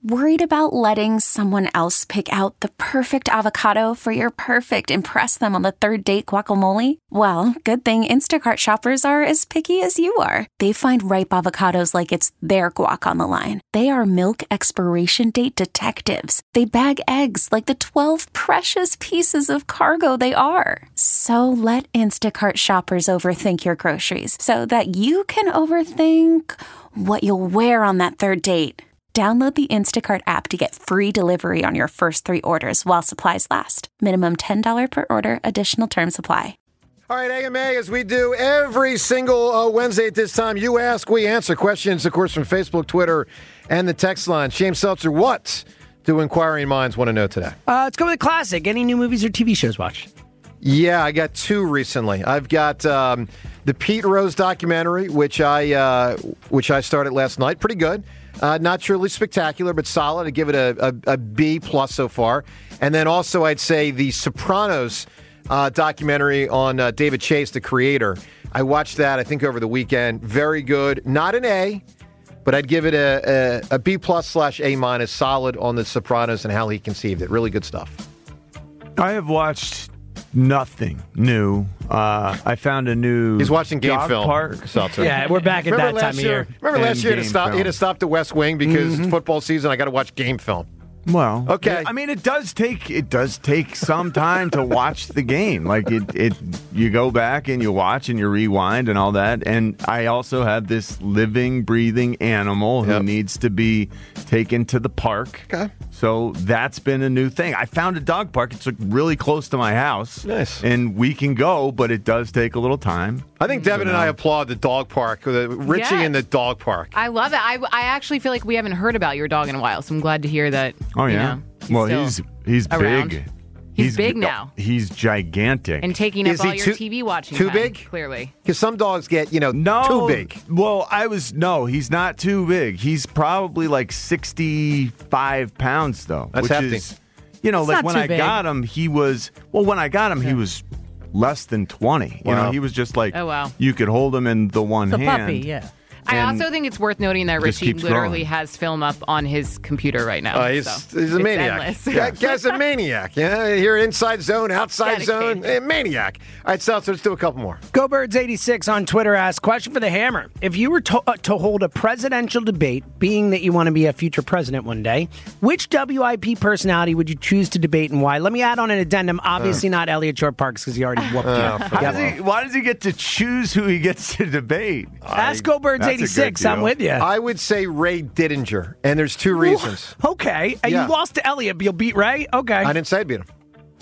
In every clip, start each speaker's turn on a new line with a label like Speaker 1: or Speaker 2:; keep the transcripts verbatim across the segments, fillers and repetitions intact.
Speaker 1: Worried about letting someone else pick out the perfect avocado for your perfect impress them on the third date guacamole? Well, good thing Instacart shoppers are as picky as you are. They find ripe avocados like it's their guac on the line. They are milk expiration date detectives. They bag eggs like the twelve precious pieces of cargo they are. So let Instacart shoppers overthink your groceries so that you can overthink what you'll wear on that third date. Download the Instacart app to get free delivery on your first three orders while supplies last. Minimum ten dollars per order. Additional terms apply.
Speaker 2: All right, A M A, as we do every single uh, Wednesday at this time, you ask, we answer. Questions, of course, from Facebook, Twitter, and the text line. James Seltzer, what do inquiring minds want to know today?
Speaker 3: Uh, let's go with a classic. Any new movies or T V shows watched?
Speaker 2: Yeah, I got two recently. I've got um, the Pete Rose documentary, which I uh, which I started last night. Pretty good. Uh, not truly spectacular, but solid. I give it a, a, a B plus so far. And then also I'd say the Sopranos uh, documentary on uh, David Chase, the creator. I watched that, I think, over the weekend. Very good. Not an A, but I'd give it a, a, a B plus slash A minus, solid on the Sopranos and how he conceived it. Really good stuff.
Speaker 4: I have watched nothing new. Uh, I found a new.
Speaker 2: He's watching game
Speaker 4: dog
Speaker 2: film.
Speaker 4: Park.
Speaker 2: Seltzer.
Speaker 3: Yeah, we're back at
Speaker 2: remember
Speaker 3: that time of
Speaker 2: year,
Speaker 3: year.
Speaker 2: Remember last
Speaker 4: And
Speaker 2: year he had, to
Speaker 4: game
Speaker 2: stop, he had to
Speaker 4: film.
Speaker 2: stop the West Wing because
Speaker 3: Mm-hmm.
Speaker 2: it's football season. I got to watch game film.
Speaker 4: Well,
Speaker 2: Okay.
Speaker 4: I mean, it does take it does take some time to watch the game. Like it, it, you go back and you watch and you rewind and all that. And I also have this living, breathing animal who
Speaker 2: Yep.
Speaker 4: needs to be taken to the park.
Speaker 2: Okay.
Speaker 4: So that's been a new thing. I found a dog park. It's like really close to my house.
Speaker 2: Nice.
Speaker 4: And we can go, but it does take a little time.
Speaker 2: I think Devin and I applaud the dog park, the Richie
Speaker 5: Yeah.
Speaker 2: in the dog park.
Speaker 5: I love it. I, I actually feel like we haven't heard about your dog in a while, so I'm glad to hear that.
Speaker 4: Oh
Speaker 5: you
Speaker 4: yeah.
Speaker 5: know,
Speaker 4: well,
Speaker 5: still
Speaker 4: he's he's
Speaker 5: around.
Speaker 4: big.
Speaker 5: He's big now.
Speaker 4: He's gigantic.
Speaker 5: and taking
Speaker 2: Is
Speaker 5: up all
Speaker 2: he
Speaker 5: your
Speaker 2: too-
Speaker 5: T V watching
Speaker 2: too
Speaker 5: time,
Speaker 2: big?
Speaker 5: Clearly.
Speaker 2: Because some dogs get, you know,
Speaker 4: No,
Speaker 2: too big.
Speaker 4: Well, I was no, he's not too big. He's probably like sixty-five pounds though.
Speaker 2: That's
Speaker 4: which
Speaker 2: hefty.
Speaker 4: Is, you know,
Speaker 3: It's
Speaker 4: like
Speaker 3: not
Speaker 4: when
Speaker 3: too
Speaker 4: I
Speaker 3: big.
Speaker 4: got him, he was well. When I got him, he was less than twenty. You
Speaker 2: Wow.
Speaker 4: know, he was just like
Speaker 5: Oh, wow.
Speaker 4: you could hold him in the one
Speaker 3: The
Speaker 4: hand.
Speaker 3: puppy, yeah.
Speaker 5: I
Speaker 4: And
Speaker 5: also think it's worth noting that
Speaker 4: it just
Speaker 5: Richie
Speaker 4: keeps
Speaker 5: literally
Speaker 4: growing.
Speaker 5: has film up on his computer right now.
Speaker 2: Uh, he's,
Speaker 5: so
Speaker 2: he's a
Speaker 5: it's
Speaker 2: maniac.
Speaker 5: endless.
Speaker 2: That guy's a maniac. Yeah, here inside zone, outside zone,
Speaker 5: Dedicated.
Speaker 2: eh, maniac. All right, Seltzer, let's do a couple more.
Speaker 3: Go Birds eighty-six on Twitter asks, question for the Hammer. If you were to, uh, to hold a presidential debate, being that you want to be a future president one day, which W I P personality would you choose to debate and why? Let me add on an addendum. Obviously not Elliot Short Parks because he already whooped you.
Speaker 4: How does he, why does he get to choose who he gets to debate?
Speaker 3: Ask Go Birds
Speaker 4: That's a good
Speaker 3: eighty-six. I'm
Speaker 4: deal.
Speaker 3: with you.
Speaker 2: I would say Ray Didinger, and there's two reasons.
Speaker 3: Okay. And
Speaker 2: Yeah.
Speaker 3: you lost to Elliot, but you'll beat Ray? Okay.
Speaker 2: I didn't say I'd beat him.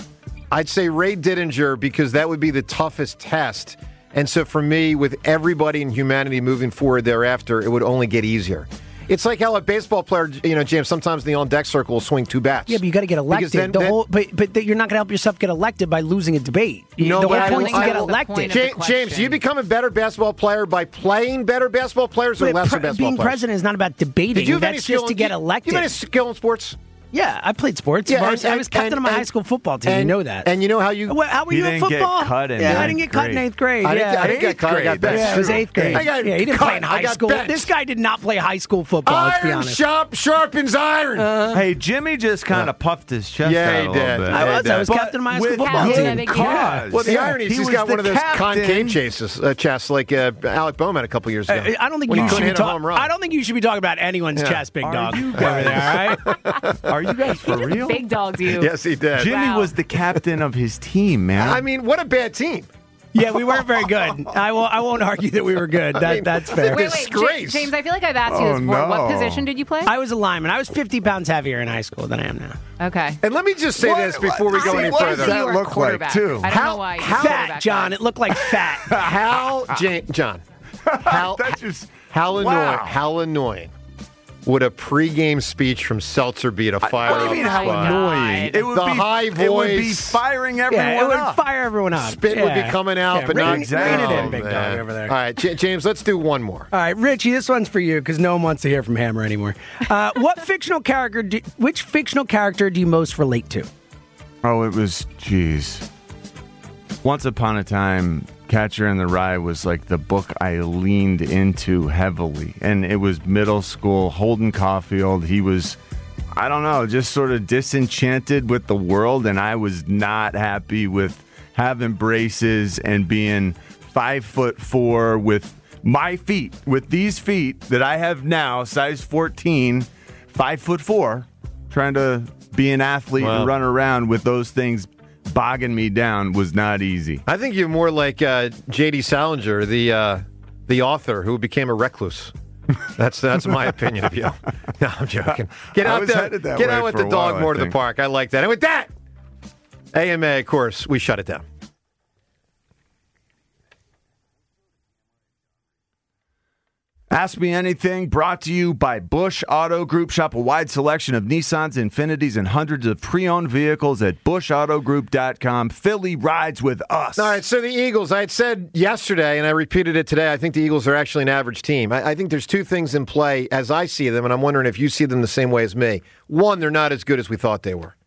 Speaker 2: I'd say Ray Didinger because that would be the toughest test. And so for me, with everybody in humanity moving forward thereafter, it would only get easier. It's like how a baseball player, you know, James, sometimes in the on-deck circle will swing two bats.
Speaker 3: Yeah, but you got to get
Speaker 2: Because
Speaker 3: elected.
Speaker 2: then-
Speaker 3: the
Speaker 2: then-
Speaker 3: whole, but but you're not going to help yourself get elected by losing a debate. You-
Speaker 2: No,
Speaker 3: the
Speaker 2: but
Speaker 3: whole
Speaker 2: I
Speaker 3: point is
Speaker 2: don't-
Speaker 3: to
Speaker 2: I
Speaker 3: get
Speaker 2: don't-
Speaker 3: elected.
Speaker 5: the point of-
Speaker 2: Ja- James, do you become a better basketball player by playing better basketball players or
Speaker 3: But
Speaker 2: lesser
Speaker 3: pre-
Speaker 2: basketball
Speaker 3: being
Speaker 2: players?
Speaker 3: president is not about debating.
Speaker 2: Did you have any
Speaker 3: That's
Speaker 2: skill
Speaker 3: just to
Speaker 2: in-
Speaker 3: get
Speaker 2: you-
Speaker 3: elected.
Speaker 2: You have any skill in sports?
Speaker 3: Yeah, I played sports.
Speaker 2: Yeah,
Speaker 3: Vars-
Speaker 2: and-
Speaker 3: I was captain
Speaker 2: and-
Speaker 3: of my
Speaker 2: and-
Speaker 3: high school football team.
Speaker 2: And,
Speaker 3: you know that.
Speaker 2: And you know how you...
Speaker 3: Well, how were
Speaker 4: He
Speaker 3: you in
Speaker 4: didn't get
Speaker 3: football?
Speaker 4: cut in
Speaker 3: yeah, I
Speaker 4: ninth
Speaker 3: didn't get cut in
Speaker 4: grade.
Speaker 3: eighth grade.
Speaker 2: I didn't,
Speaker 3: yeah,
Speaker 2: I didn't get
Speaker 4: Eighth
Speaker 2: cut. I got
Speaker 4: grade,
Speaker 2: benched.
Speaker 3: yeah, it was
Speaker 2: too.
Speaker 3: eighth grade.
Speaker 2: I got
Speaker 3: yeah, he didn't
Speaker 2: cut.
Speaker 3: play in
Speaker 2: I
Speaker 3: high
Speaker 2: got
Speaker 3: school.
Speaker 2: benched.
Speaker 3: This guy did not play high school football. let's be
Speaker 2: Iron
Speaker 3: honest.
Speaker 2: sharp sharpens iron.
Speaker 4: Hey, Jimmy just kind of puffed his chest
Speaker 2: Yeah,
Speaker 4: out
Speaker 2: he
Speaker 4: a little
Speaker 2: did.
Speaker 4: bit.
Speaker 3: I was. I was
Speaker 4: But
Speaker 3: captain of my high school
Speaker 4: with
Speaker 3: football
Speaker 4: good
Speaker 3: team.
Speaker 5: Big
Speaker 4: cause.
Speaker 2: well, the
Speaker 4: Yeah.
Speaker 2: irony is
Speaker 4: He
Speaker 2: he's
Speaker 4: was
Speaker 2: got
Speaker 4: the
Speaker 2: one of those
Speaker 4: captain.
Speaker 2: concave chases, uh, chests like uh, Alec Bowman a couple years ago.
Speaker 3: I, I don't think
Speaker 2: when
Speaker 3: you
Speaker 2: he
Speaker 3: should
Speaker 2: couldn't
Speaker 3: be
Speaker 2: hit a
Speaker 3: talking.
Speaker 2: home run.
Speaker 3: I don't think you should be talking about anyone's
Speaker 2: Yeah.
Speaker 3: chest, big
Speaker 4: Are
Speaker 3: dog.
Speaker 4: you
Speaker 3: over there, all right?
Speaker 4: Are you guys for real?
Speaker 5: Big dogs, you.
Speaker 2: Yes, he did.
Speaker 4: Jimmy
Speaker 5: Wow.
Speaker 4: was the captain of his team, man.
Speaker 2: I mean, what a bad team.
Speaker 3: Yeah, we weren't very good. I will. I won't argue that we were good. That
Speaker 2: mean,
Speaker 3: that's fair.
Speaker 5: Wait, wait,
Speaker 2: Disgrace.
Speaker 5: Ja- James, I feel like I've asked you
Speaker 4: Oh,
Speaker 5: this before.
Speaker 4: no.
Speaker 5: What position did you play?
Speaker 3: I was a lineman. I was fifty pounds heavier in high school than I am now.
Speaker 5: okay.
Speaker 2: And let me just say
Speaker 4: What-
Speaker 2: this before we go
Speaker 4: what-
Speaker 2: any
Speaker 4: what
Speaker 2: further.
Speaker 4: does that
Speaker 5: You were a
Speaker 4: look like,
Speaker 5: quarterback.
Speaker 4: too?
Speaker 5: I don't
Speaker 2: How-
Speaker 5: know why. you
Speaker 2: how-
Speaker 3: Fat,
Speaker 5: quarterback
Speaker 3: John.
Speaker 5: guys.
Speaker 3: It looked like fat.
Speaker 2: How, Ja- John, how,
Speaker 4: That's just
Speaker 2: how annoying,
Speaker 4: wow.
Speaker 2: how annoying would a pregame speech from Seltzer be to fire
Speaker 4: What do you
Speaker 2: up
Speaker 4: mean
Speaker 2: the
Speaker 4: how
Speaker 2: squad?
Speaker 4: annoying? It would
Speaker 2: The
Speaker 4: be
Speaker 2: high
Speaker 4: It would be
Speaker 2: voice.
Speaker 4: firing everyone
Speaker 3: Yeah, it would
Speaker 4: up.
Speaker 3: fire everyone up.
Speaker 2: Spit would be
Speaker 3: Yeah.
Speaker 2: coming out,
Speaker 3: Yeah,
Speaker 2: but
Speaker 3: rein-
Speaker 2: not
Speaker 3: rein
Speaker 4: Exactly.
Speaker 3: it in,
Speaker 2: Oh,
Speaker 3: big
Speaker 2: man.
Speaker 3: dog over there.
Speaker 2: All right, J- James, let's do one more.
Speaker 3: All right, Richie, this one's for you because no one wants to hear from Hammer anymore. Uh, what fictional character? Do, which fictional character do you most relate to?
Speaker 4: Oh, it was, geez. Once upon a time, Catcher in the Rye was like the book I leaned into heavily. And it was middle school. Holden Caulfield, he was I don't know, just sort of disenchanted with the world, and I was not happy with having braces and being five foot four with my feet, with these feet that I have now, size fourteen, five foot four, trying to be an athlete wow. and run around with those things bogging me down was not easy.
Speaker 2: I think you're more like uh, J D Salinger, the uh, the author who became a recluse. That's that's my opinion of you. No, I'm joking. Get out there. Get out with the dog while, more to the park. I like that. And with that, A M A, of course, we shut it down.
Speaker 4: Ask Me Anything, brought to you by Bush Auto Group. Shop a wide selection of Nissans, Infinitis, and hundreds of pre-owned vehicles at bush auto group dot com. Philly rides with us.
Speaker 2: All right, so the Eagles, I had said yesterday, and I repeated it today, I think the Eagles are actually an average team. I, I think there's two things in play as I see them, and I'm wondering if you see them the same way as me. One, they're not as good as we thought they were.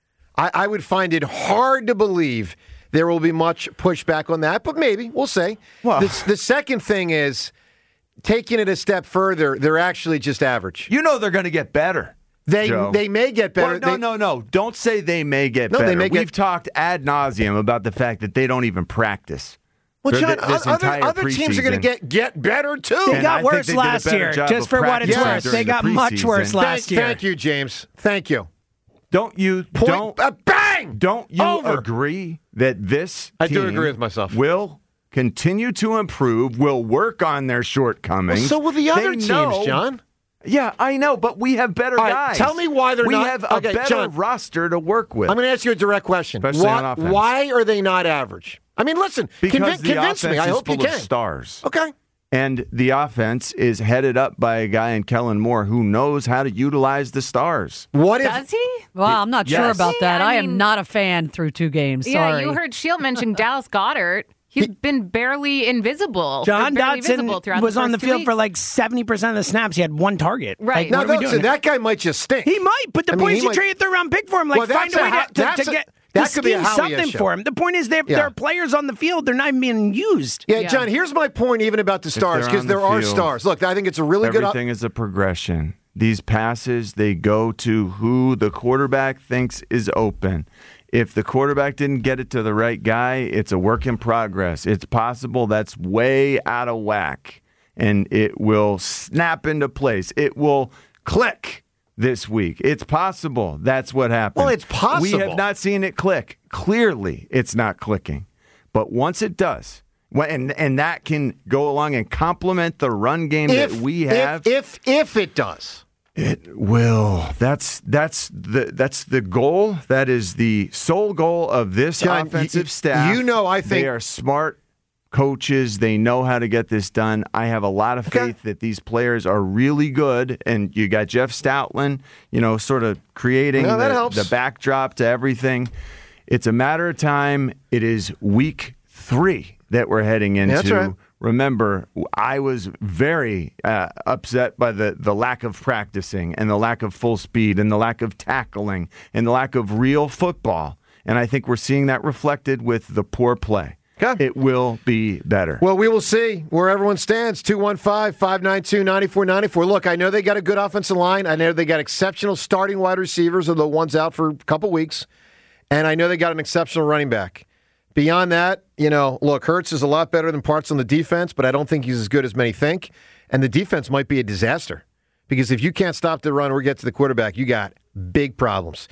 Speaker 2: I, I would find it hard to believe there will be much pushback on that, but maybe. We'll see. Well, the, the second thing is, taking it a step further, they're actually just average.
Speaker 4: You know they're going to get better.
Speaker 2: They
Speaker 4: Joe.
Speaker 2: they may get better.
Speaker 4: Well, no,
Speaker 2: they,
Speaker 4: no, no. Don't say they may get
Speaker 2: no,
Speaker 4: better.
Speaker 2: They may
Speaker 4: We've
Speaker 2: get...
Speaker 4: talked ad nauseum about the fact that they don't even practice.
Speaker 2: Well, John,
Speaker 4: this
Speaker 2: other, other
Speaker 4: preseason.
Speaker 2: teams are going to get get better, too.
Speaker 3: They got worse they last year, just for what it's worth. They got much worse last
Speaker 2: thank,
Speaker 3: year.
Speaker 2: Thank you, James. Thank you.
Speaker 4: Don't you
Speaker 2: Point,
Speaker 4: don't
Speaker 2: uh, bang!
Speaker 4: Don't you
Speaker 2: Over.
Speaker 4: agree that this
Speaker 2: I
Speaker 4: team
Speaker 2: do agree with myself.
Speaker 4: will continue to improve, will work on their shortcomings.
Speaker 2: Well, so will the other
Speaker 4: they
Speaker 2: teams,
Speaker 4: know,
Speaker 2: John.
Speaker 4: Yeah, I know, but we have better
Speaker 2: All right,
Speaker 4: guys.
Speaker 2: tell me why they're
Speaker 4: we
Speaker 2: not.
Speaker 4: We have a
Speaker 2: okay,
Speaker 4: better
Speaker 2: John,
Speaker 4: roster to work with.
Speaker 2: I'm going to ask you a direct question.
Speaker 4: Especially
Speaker 2: why,
Speaker 4: on offense.
Speaker 2: Why are they not average? I mean, listen,
Speaker 4: because
Speaker 2: convi-
Speaker 4: the
Speaker 2: convince
Speaker 4: offense
Speaker 2: me. I
Speaker 4: is
Speaker 2: hope
Speaker 4: full
Speaker 2: you can.
Speaker 4: Of stars.
Speaker 2: Okay.
Speaker 4: And the offense is headed up by a guy in Kellen Moore who knows how to utilize the stars.
Speaker 2: What if,
Speaker 5: Does he?
Speaker 6: Well, I'm not
Speaker 4: yes.
Speaker 6: sure about that.
Speaker 5: Yeah, I
Speaker 6: I,
Speaker 5: mean,
Speaker 6: am not a fan through two games.
Speaker 5: Yeah,
Speaker 6: Sorry.
Speaker 5: you heard Shield mention Dallas Goedert. He's he, been barely invisible.
Speaker 3: John
Speaker 5: barely
Speaker 3: Dotson was
Speaker 5: the
Speaker 3: on the field
Speaker 5: weeks.
Speaker 3: for like seventy percent of the snaps. He had one target.
Speaker 5: Right.
Speaker 3: Like,
Speaker 2: now,
Speaker 3: what are we
Speaker 2: Dotson,
Speaker 3: doing?
Speaker 2: that guy might just stink.
Speaker 3: He might, but the
Speaker 2: I
Speaker 3: point
Speaker 2: mean,
Speaker 3: is you
Speaker 2: might...
Speaker 3: trade a third round pick for him. Like,
Speaker 2: well,
Speaker 3: find a way
Speaker 2: a,
Speaker 3: to, to, to
Speaker 2: a,
Speaker 3: get
Speaker 2: that
Speaker 3: to
Speaker 2: could be a
Speaker 3: scheme something
Speaker 2: issue.
Speaker 3: for him. The point is there,
Speaker 2: yeah.
Speaker 3: there are players on the field. They're not even being used.
Speaker 2: Yeah,
Speaker 5: yeah.
Speaker 2: John, here's my point even about the stars, because
Speaker 4: the
Speaker 2: there are
Speaker 4: field,
Speaker 2: stars. Look, I think it's a really
Speaker 4: everything
Speaker 2: good...
Speaker 4: Everything is a progression. These passes, they go to who the quarterback thinks is open. If the quarterback didn't get it to the right guy, it's a work in progress. It's possible that's way out of whack, and it will snap into place. It will click this week. It's possible that's what happened.
Speaker 2: Well, it's possible.
Speaker 4: We have not seen it click. Clearly, it's not clicking. But once it does, and and that can go along and complement the run game
Speaker 2: if,
Speaker 4: that we have.
Speaker 2: If, if, if it does.
Speaker 4: It will. That's that's the that's the goal. That is the sole goal of this
Speaker 2: John,
Speaker 4: offensive
Speaker 2: you,
Speaker 4: staff.
Speaker 2: You know, I think
Speaker 4: they are smart coaches. They know how to get this done. I have a lot of faith
Speaker 2: okay.
Speaker 4: that these players are really good. And you got Jeff Stoutland, you know, sort of creating
Speaker 2: no,
Speaker 4: the,
Speaker 2: helps.
Speaker 4: the backdrop to everything. It's a matter of time. It is week three that we're heading into.
Speaker 2: That's right.
Speaker 4: Remember, I was very uh, upset by the, the lack of practicing and the lack of full speed and the lack of tackling and the lack of real football. And I think we're seeing that reflected with the poor play.
Speaker 2: Okay.
Speaker 4: It will be better.
Speaker 2: Well, we will see where everyone stands. two one five, five nine two, nine four nine four. Look, I know they got a good offensive line. I know they got exceptional starting wide receivers, or the ones out for a couple weeks. And I know they got an exceptional running back. Beyond that, you know, look, Hurts is a lot better than parts on the defense, but I don't think he's as good as many think. And the defense might be a disaster. Because if you can't stop the run or get to the quarterback, you got big problems.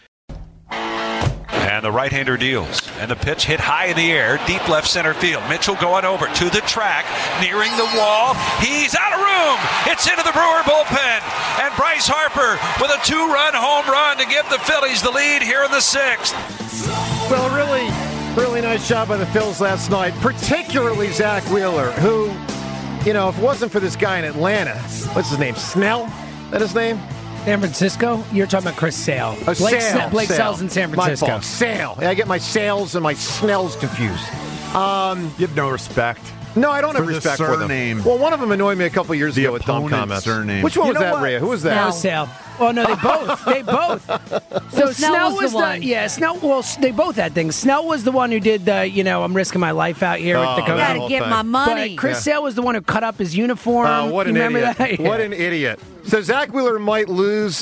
Speaker 7: And the right-hander deals. And the pitch hit high in the air, deep left center field. Mitchell going over to the track, nearing the wall. He's out of room. It's into the Brewer bullpen. And Bryce Harper with a two-run home run to give the Phillies the lead here in the sixth.
Speaker 2: Well, really, really nice job by the Phils last night, particularly Zach Wheeler, who, you know, if it wasn't for this guy in Atlanta, what's his name, Snell? Is that his name?
Speaker 3: San Francisco? You're talking about Chris Sale.
Speaker 2: Oh,
Speaker 3: Blake,
Speaker 2: Sale,
Speaker 3: Sa- Blake
Speaker 2: Sale.
Speaker 3: Sale's in San Francisco.
Speaker 2: My fault. Sale. I get my Sales and my Snells confused. Um,
Speaker 4: you have no respect.
Speaker 2: No, I don't
Speaker 4: for
Speaker 2: have respect
Speaker 4: the
Speaker 2: for them.
Speaker 4: surname.
Speaker 2: Well, one of them annoyed me a couple years
Speaker 4: the
Speaker 2: ago with dumb
Speaker 4: opponent's
Speaker 2: comments.
Speaker 4: Surname.
Speaker 2: Which one
Speaker 3: You
Speaker 2: was
Speaker 3: know
Speaker 2: that,
Speaker 3: what?
Speaker 2: Rhea? Who was that?
Speaker 3: That was Sale. Well, no, they both. They both. So
Speaker 6: Snell
Speaker 3: Snell
Speaker 6: was
Speaker 3: was
Speaker 6: the
Speaker 3: the,
Speaker 6: one.
Speaker 3: yeah. Snell. Well, they both had things. Snell was the one who did the, you know, I'm risking my life out here
Speaker 2: Oh,
Speaker 3: with the
Speaker 2: that
Speaker 3: coach.
Speaker 6: Gotta
Speaker 2: whole
Speaker 6: get
Speaker 2: thing.
Speaker 6: my money.
Speaker 3: But Chris Sale was the one who cut up his uniform.
Speaker 2: Oh, what
Speaker 3: You
Speaker 2: an
Speaker 3: remember
Speaker 2: idiot.
Speaker 3: that?
Speaker 2: What
Speaker 3: Yeah.
Speaker 2: an idiot. So Zach Wheeler might lose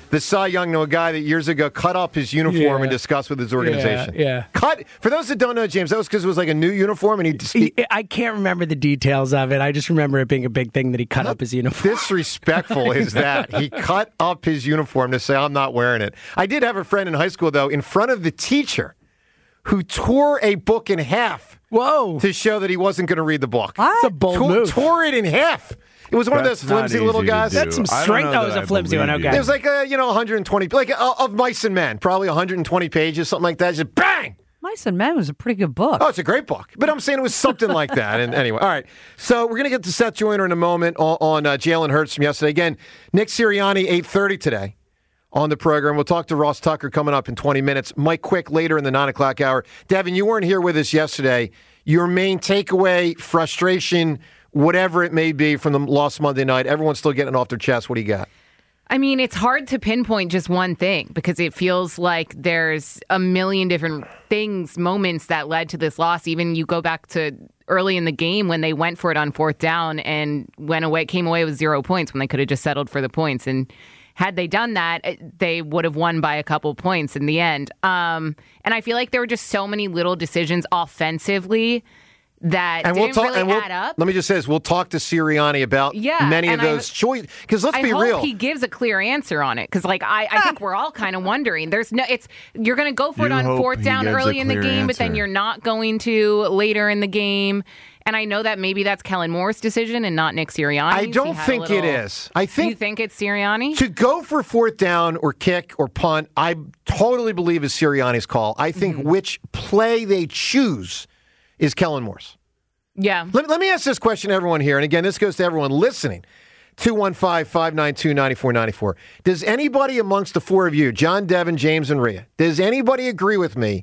Speaker 2: the Cy Young to a guy that years ago cut up his uniform
Speaker 3: Yeah.
Speaker 2: and discussed with his organization.
Speaker 3: Yeah, yeah.
Speaker 2: Cut. For those that don't know, James, that was because it was like a new uniform, and he. Just, he
Speaker 3: I can't remember the details of it. I just remember it being a big thing that he cut up his uniform.
Speaker 2: disrespectful is that? He cut up his uniform to say, I'm not wearing it. I did have a friend in high school, though, in front of the teacher who tore a book in half.
Speaker 3: Whoa.
Speaker 2: To show that he wasn't going to read the book.
Speaker 3: That's a bold
Speaker 2: tore,
Speaker 3: move.
Speaker 2: Tore it in half. It was one
Speaker 4: That's
Speaker 2: of those flimsy
Speaker 4: not
Speaker 2: little
Speaker 4: easy to
Speaker 2: guys.
Speaker 4: do.
Speaker 3: That's some
Speaker 4: I don't
Speaker 3: strength.
Speaker 4: know
Speaker 3: That was
Speaker 4: that
Speaker 3: a
Speaker 4: I
Speaker 3: flimsy one.
Speaker 4: believe
Speaker 3: Okay.
Speaker 2: It was like, uh, you know, one hundred twenty, like uh, of Mice and Men, probably one hundred twenty pages, something like that. Just bang!
Speaker 6: Mice and Men was a pretty good book.
Speaker 2: Oh, it's a great book. But I'm saying it was something like that. And anyway, all right. So we're going to get to Seth Joyner in a moment on, on uh, Jalen Hurts from yesterday. Again, Nick Sirianni, eight thirty today on the program. We'll talk to Ross Tucker coming up in twenty minutes. Mike Quick later in the nine o'clock hour. Devin, you weren't here with us yesterday. Your main takeaway, frustration, whatever it may be from the loss Monday night, everyone's still getting off their chest. What do you got?
Speaker 5: I mean, it's hard to pinpoint just one thing because it feels like there's a million different things, moments that led to this loss. Even you go back to early in the game when they went for it on fourth down and went away, came away with zero points when they could have just settled for the points. And had they done that, they would have won by a couple points in the end. Um, and I feel like there were just so many little decisions offensively that
Speaker 2: And
Speaker 5: didn't
Speaker 2: we'll talk.
Speaker 5: really
Speaker 2: and we'll,
Speaker 5: add up.
Speaker 2: Let me just say this: we'll talk to Sirianni about
Speaker 5: Yeah,
Speaker 2: many of
Speaker 5: and I-
Speaker 2: those choices. Because let's
Speaker 5: I
Speaker 2: be
Speaker 5: hope
Speaker 2: real,
Speaker 5: he gives a clear answer on it because, like, I, I think we're all kind of wondering. There's no, it's you're going to go for it
Speaker 4: You
Speaker 5: on
Speaker 4: hope
Speaker 5: fourth
Speaker 4: he
Speaker 5: down
Speaker 4: gives a
Speaker 5: early in the
Speaker 4: clear
Speaker 5: game, but then
Speaker 4: answer.
Speaker 5: you're not going to later in the game. And I know that maybe that's Kellen Moore's decision and not Nick Sirianni's.
Speaker 2: I
Speaker 5: He
Speaker 2: don't
Speaker 5: had a
Speaker 2: think it
Speaker 5: little-
Speaker 2: is. I
Speaker 5: You
Speaker 2: think
Speaker 5: think it's Sirianni?
Speaker 2: to go for fourth down or kick or punt, I totally believe is Sirianni's call. I think
Speaker 5: Mm-hmm.
Speaker 2: which play they choose is Kellen Moore's.
Speaker 5: Yeah.
Speaker 2: Let, let me ask this question to everyone here. And again, this goes to everyone listening. two one five, five nine two, nine four nine four. Does anybody amongst the four of you, John, Devin, James, and Rhea, does anybody agree with me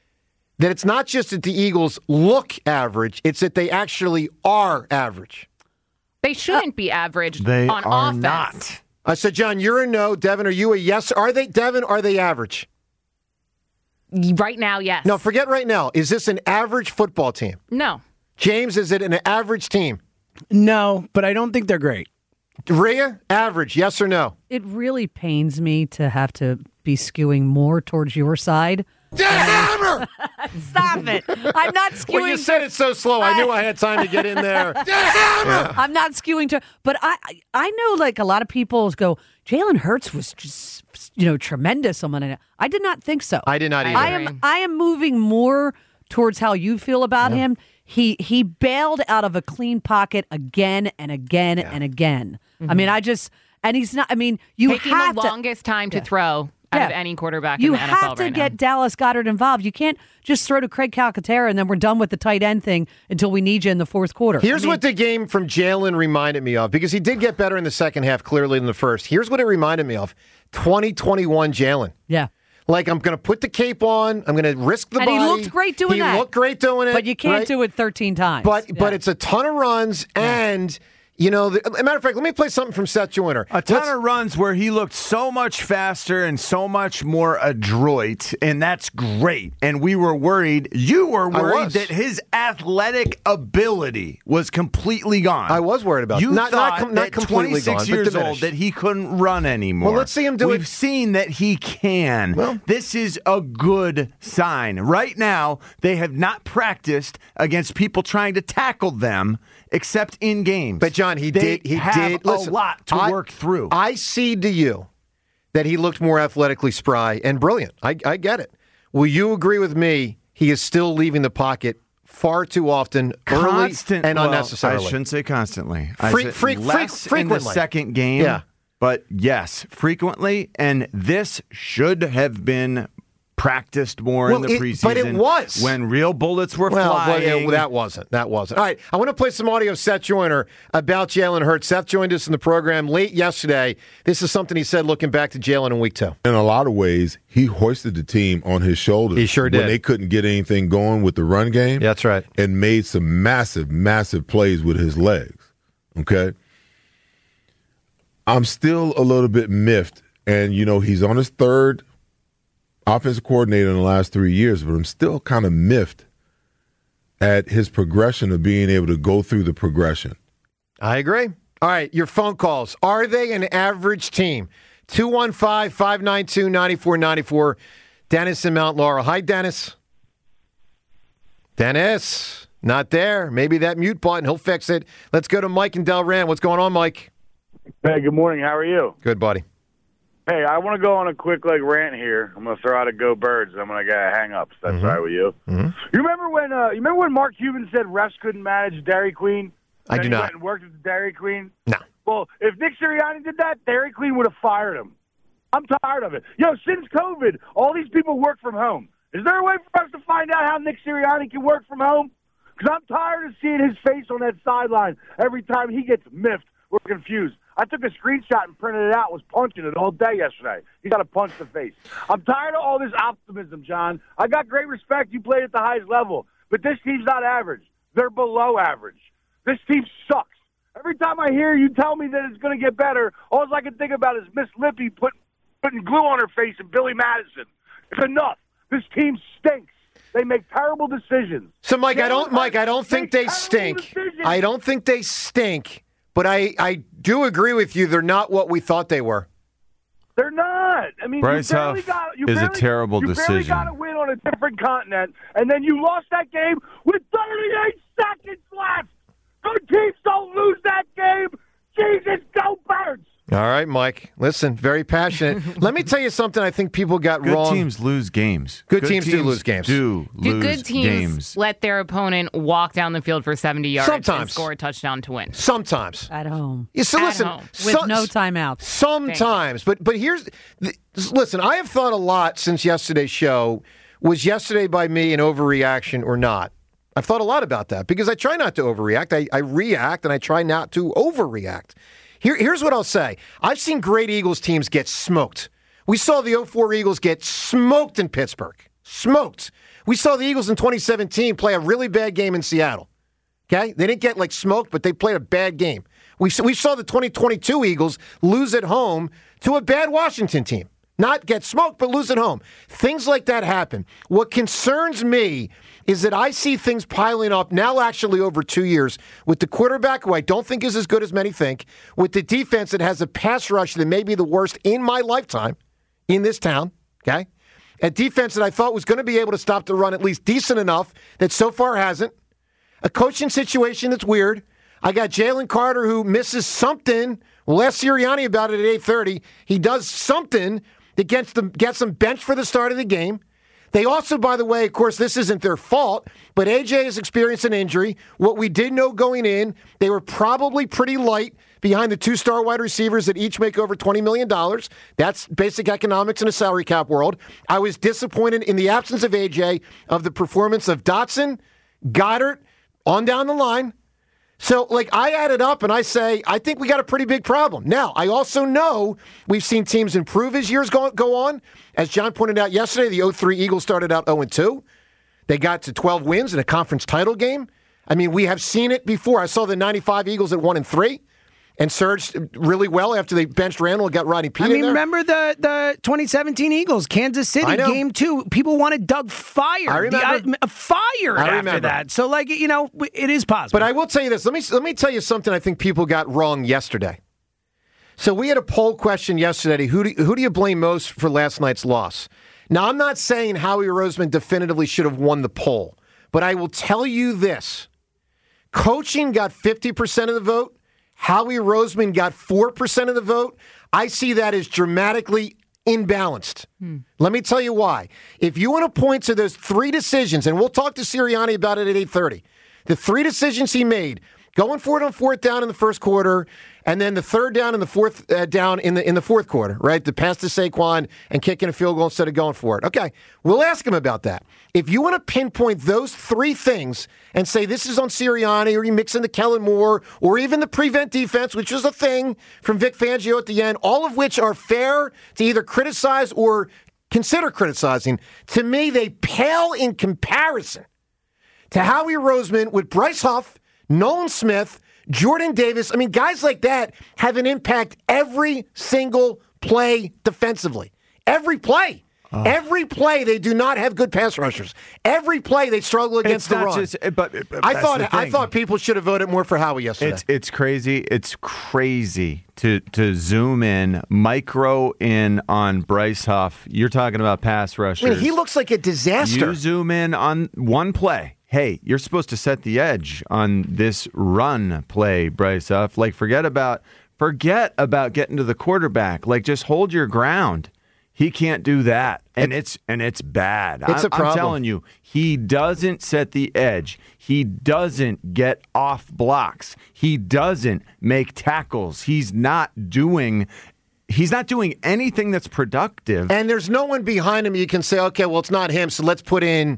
Speaker 2: that it's not just that the Eagles look average, it's that they actually are average?
Speaker 5: They shouldn't be average
Speaker 4: They
Speaker 5: on
Speaker 4: are
Speaker 5: offense.
Speaker 4: not.
Speaker 2: I said, John, you're a no. Devin, are you a yes? Are they, Devin, are they average?
Speaker 5: Right now, yes.
Speaker 2: No, forget right now. Is this an average football team?
Speaker 5: No.
Speaker 2: James, is it an average team?
Speaker 3: No, but I don't think they're great.
Speaker 2: Rhea, average, yes or no?
Speaker 6: It really pains me to have to be skewing more towards your side.
Speaker 2: Hammer!
Speaker 6: Stop it. I'm not skewing.
Speaker 2: Well, you said it so slow. I knew I had time to get in there. Yeah.
Speaker 6: I'm not skewing to, but I I I know like a lot of people go, Jalen Hurts was just, you know, tremendous on Monday night. I did not think so.
Speaker 2: I did not either.
Speaker 6: I am I am moving more towards how you feel about him. He he bailed out of a clean pocket again and again and again. I mean, I just and he's not. I mean, you
Speaker 5: Taking
Speaker 6: have
Speaker 5: the
Speaker 6: to,
Speaker 5: longest time to throw out
Speaker 6: Yeah.
Speaker 5: of any quarterback
Speaker 6: You
Speaker 5: in the N F L
Speaker 6: have to
Speaker 5: right
Speaker 6: get
Speaker 5: now.
Speaker 6: Dallas Goedert involved. You can't just throw to Craig Calcaterra and then we're done with the tight end thing until we need you in the fourth quarter.
Speaker 2: Here's
Speaker 6: I mean,
Speaker 2: what the game from Jalen reminded me of, because he did get better in the second half, clearly, than the first. Here's what it reminded me of. twenty twenty-one Jalen.
Speaker 6: yeah.
Speaker 2: Like, I'm going to put the cape on. I'm going to risk the
Speaker 6: And
Speaker 2: body.
Speaker 6: he looked great doing
Speaker 2: he
Speaker 6: that.
Speaker 2: He looked great doing it.
Speaker 6: But you can't
Speaker 2: right?
Speaker 6: do it thirteen times.
Speaker 2: But
Speaker 6: Yeah.
Speaker 2: but it's a ton of runs, and, you know, the, a matter of fact, let me play something from Seth Joyner.
Speaker 4: A ton
Speaker 2: Let's-
Speaker 4: of runs where he looked so much faster and so much more adroit, and that's great. And we were worried, you were
Speaker 2: I
Speaker 4: worried
Speaker 2: was.
Speaker 4: that his athletic ability was completely gone.
Speaker 2: I was worried about it.
Speaker 4: You
Speaker 2: Not- not
Speaker 4: thought
Speaker 2: com- not
Speaker 4: at
Speaker 2: completely
Speaker 4: twenty-six
Speaker 2: gone, but
Speaker 4: years old
Speaker 2: diminished.
Speaker 4: that he couldn't run anymore.
Speaker 2: Well, let's see him do
Speaker 4: We've
Speaker 2: it.
Speaker 4: seen that he can.
Speaker 2: Well-
Speaker 4: this is a good sign. Right now, they have not practiced against people trying to tackle them, except in games.
Speaker 2: But, John, he
Speaker 4: They
Speaker 2: did. He
Speaker 4: have
Speaker 2: did. Listen,
Speaker 4: a lot to
Speaker 2: I-
Speaker 4: work through.
Speaker 2: I cede to you that he looked more athletically spry and brilliant. I, I get it. Will you agree with me? He is still leaving the pocket far too often, early
Speaker 4: Constant,
Speaker 2: and
Speaker 4: well,
Speaker 2: unnecessarily.
Speaker 4: I shouldn't say constantly. I
Speaker 2: Freak-
Speaker 4: said
Speaker 2: freak- freak-
Speaker 4: less in
Speaker 2: frequently.
Speaker 4: the second game.
Speaker 2: Yeah.
Speaker 4: But yes, frequently, and this should have been practiced more
Speaker 2: Well,
Speaker 4: in the
Speaker 2: it-
Speaker 4: preseason.
Speaker 2: but it was.
Speaker 4: when real bullets were
Speaker 2: Well, well,
Speaker 4: flying.
Speaker 2: yeah, that wasn't. That wasn't. All right, I want to play some audio of Seth Joyner about Jalen Hurts. Seth joined us in the program late yesterday. This is something he said looking back to Jalen in week two.
Speaker 8: In a lot of ways, he hoisted the team on his shoulders.
Speaker 2: He sure did.
Speaker 8: When they couldn't get anything going with the run game.
Speaker 2: That's right.
Speaker 8: And made some massive, massive plays with his legs. Okay? I'm still a little bit miffed. And, you know, he's on his third offensive coordinator in the last three years, but I'm still kind of miffed at his progression of being able to go through the progression.
Speaker 2: I agree. All right, your phone calls. Are they an average team? two one five, five nine two, nine four nine four. Dennis in Mount Laurel. Hi, Dennis. Dennis, not there. Maybe that mute button. He'll fix it. Let's go to Mike in Delran. What's going on, Mike?
Speaker 9: Hey, good morning. How are you?
Speaker 2: Good, buddy.
Speaker 9: Hey, I want to go on a quick like rant here. I'm going to throw out a go Birds. I'm going to get a hang up. That's
Speaker 2: Mm-hmm.
Speaker 9: all right with you.
Speaker 2: Mm-hmm.
Speaker 9: You remember when uh, you remember when Mark Cuban said refs couldn't manage Dairy Queen?
Speaker 2: I
Speaker 9: Then
Speaker 2: do
Speaker 9: he
Speaker 2: not.
Speaker 9: Went and worked at the Dairy Queen.
Speaker 2: No.
Speaker 9: Well, if Nick Sirianni did that, Dairy Queen would have fired him. I'm tired of it. Yo, since COVID, all these people work from home. Is there a way for us to find out how Nick Sirianni can work from home? Because I'm tired of seeing his face on that sideline every time he gets miffed or confused. I took a screenshot and printed it out, was punching it all day yesterday. He got to punch the face. I'm tired of all this optimism, John. I got great respect. You played at the highest level. But this team's not average. They're below average. This team sucks. Every time I hear you tell me that it's going to get better, all I can think about is Miss Lippy put, putting glue on her face and Billy Madison. It's enough. This team stinks. They make terrible decisions.
Speaker 2: So, Mike,
Speaker 9: They
Speaker 2: I don't, Mike, I don't think they
Speaker 9: make
Speaker 2: stink.
Speaker 9: terrible decisions.
Speaker 2: I don't think they stink. But I, I do agree with you. They're not what we thought they were.
Speaker 9: They're not. I mean,
Speaker 4: Bryce
Speaker 9: you barely
Speaker 4: Huff
Speaker 9: got, you
Speaker 4: is a
Speaker 9: barely,
Speaker 4: terrible
Speaker 9: you barely
Speaker 4: decision.
Speaker 9: got to win on a different continent, and then you lost that game with thirty-eight seconds left. Good teams don't lose that game. Jesus, go Birds.
Speaker 2: All right, Mike. Listen, very passionate. Let me tell you something I think people got
Speaker 4: Good
Speaker 2: wrong.
Speaker 4: teams lose games.
Speaker 2: Good teams do lose games.
Speaker 4: Do,
Speaker 5: Do
Speaker 4: lose
Speaker 5: good teams
Speaker 4: games.
Speaker 5: let their opponent walk down the field for seventy yards and
Speaker 2: Sometimes.
Speaker 5: score a touchdown to win?
Speaker 2: Sometimes.
Speaker 6: At home.
Speaker 2: Yeah, so
Speaker 5: At
Speaker 2: listen,
Speaker 5: home.
Speaker 6: With
Speaker 2: some-
Speaker 6: no timeouts.
Speaker 2: Sometimes, but but here's the, listen. I have thought a lot since yesterday's show. Was yesterday by me an overreaction or not? I've thought a lot about that because I try not to overreact. I, I react and I try not to overreact. Here, here's what I'll say. I've seen great Eagles teams get smoked. We saw the oh four Eagles get smoked in Pittsburgh. Smoked. We saw the Eagles in twenty seventeen play a really bad game in Seattle. Okay? They didn't get like smoked, but they played a bad game. We, we saw the twenty twenty-two Eagles lose at home to a bad Washington team. Not get smoked, but lose at home. Things like that happen. What concerns me is that I see things piling up now actually over two years with the quarterback, who I don't think is as good as many think, with the defense that has a pass rush that may be the worst in my lifetime in this town, okay? A defense that I thought was going to be able to stop the run at least decent enough that so far hasn't. A coaching situation that's weird. I got Jalen Carter who misses something. We'll ask Sirianni about it at eight thirty. He does something that gets them, gets them benched for the start of the game. They also, by the way, of course, this isn't their fault, but A J has experienced an injury. What we did know going in, they were probably pretty light behind the two-star wide receivers that each make over twenty million dollars. That's basic economics in a salary cap world. I was disappointed in the absence of A J of the performance of Dotson, Goddard, on down the line. So, like, I add it up and I say, I think we got a pretty big problem. Now, I also know we've seen teams improve as years go, go on. As John pointed out yesterday, the oh three Eagles started out oh and two. They got to twelve wins in a conference title game. I mean, we have seen it before. I saw the ninety-five Eagles at one and three and surged really well after they benched Randall and got Rodney Peete
Speaker 3: I mean,
Speaker 2: in there.
Speaker 3: remember the, the twenty seventeen Eagles, Kansas City,
Speaker 2: I know.
Speaker 3: game two. People wanted Doug fired.
Speaker 2: I remember.
Speaker 3: The, uh, fired
Speaker 2: I
Speaker 3: after
Speaker 2: remember.
Speaker 3: that. So, like, you know, it is possible.
Speaker 2: But I will tell you this. Let me let me tell you something I think people got wrong yesterday. So we had a poll question yesterday. Who do, who do you blame most for last night's loss? Now, I'm not saying Howie Roseman definitively should have won the poll, but I will tell you this. Coaching got fifty percent of the vote. Howie Roseman got four percent of the vote. I see that as dramatically imbalanced. Hmm. Let me tell you why. If you want to point to those three decisions, and we'll talk to Sirianni about it at eight thirty, the three decisions he made, going for it on fourth down in the first quarter, and then the third down and the fourth uh, down in the in the fourth quarter, right? The pass to Saquon and kicking a field goal instead of going for it. Okay, we'll ask him about that. If you want to pinpoint those three things and say this is on Sirianni, or you mix in the Kellen Moore, or even the prevent defense, which is a thing from Vic Fangio at the end, all of which are fair to either criticize or consider criticizing, to me they pale in comparison to Howie Roseman with Bryce Huff, Nolan Smith, Jordan Davis. I mean, guys like that have an impact every single play defensively. Every play. Oh. Every play, they do not have good pass rushers. Every play, they struggle against
Speaker 4: it's
Speaker 2: the
Speaker 4: not
Speaker 2: run.
Speaker 4: Just, but, but
Speaker 2: I thought I thought people should have voted more for Howie yesterday.
Speaker 4: It's it's crazy. It's crazy to to zoom in, micro in on Bryce Huff. You're talking about pass rushers.
Speaker 2: I mean, he looks like a disaster.
Speaker 4: You zoom in on one play. Hey, you're supposed to set the edge on this run play, Bryce Huff. Like, forget about forget about getting to the quarterback. Like, just hold your ground. He can't do that, and it's and it's bad.
Speaker 2: It's
Speaker 4: I,
Speaker 2: a problem.
Speaker 4: I'm telling you, he doesn't set the edge. He doesn't get off blocks. He doesn't make tackles. He's not doing. He's not doing anything that's productive.
Speaker 2: And there's no one behind him. You can say, okay, well, it's not him, so let's put in.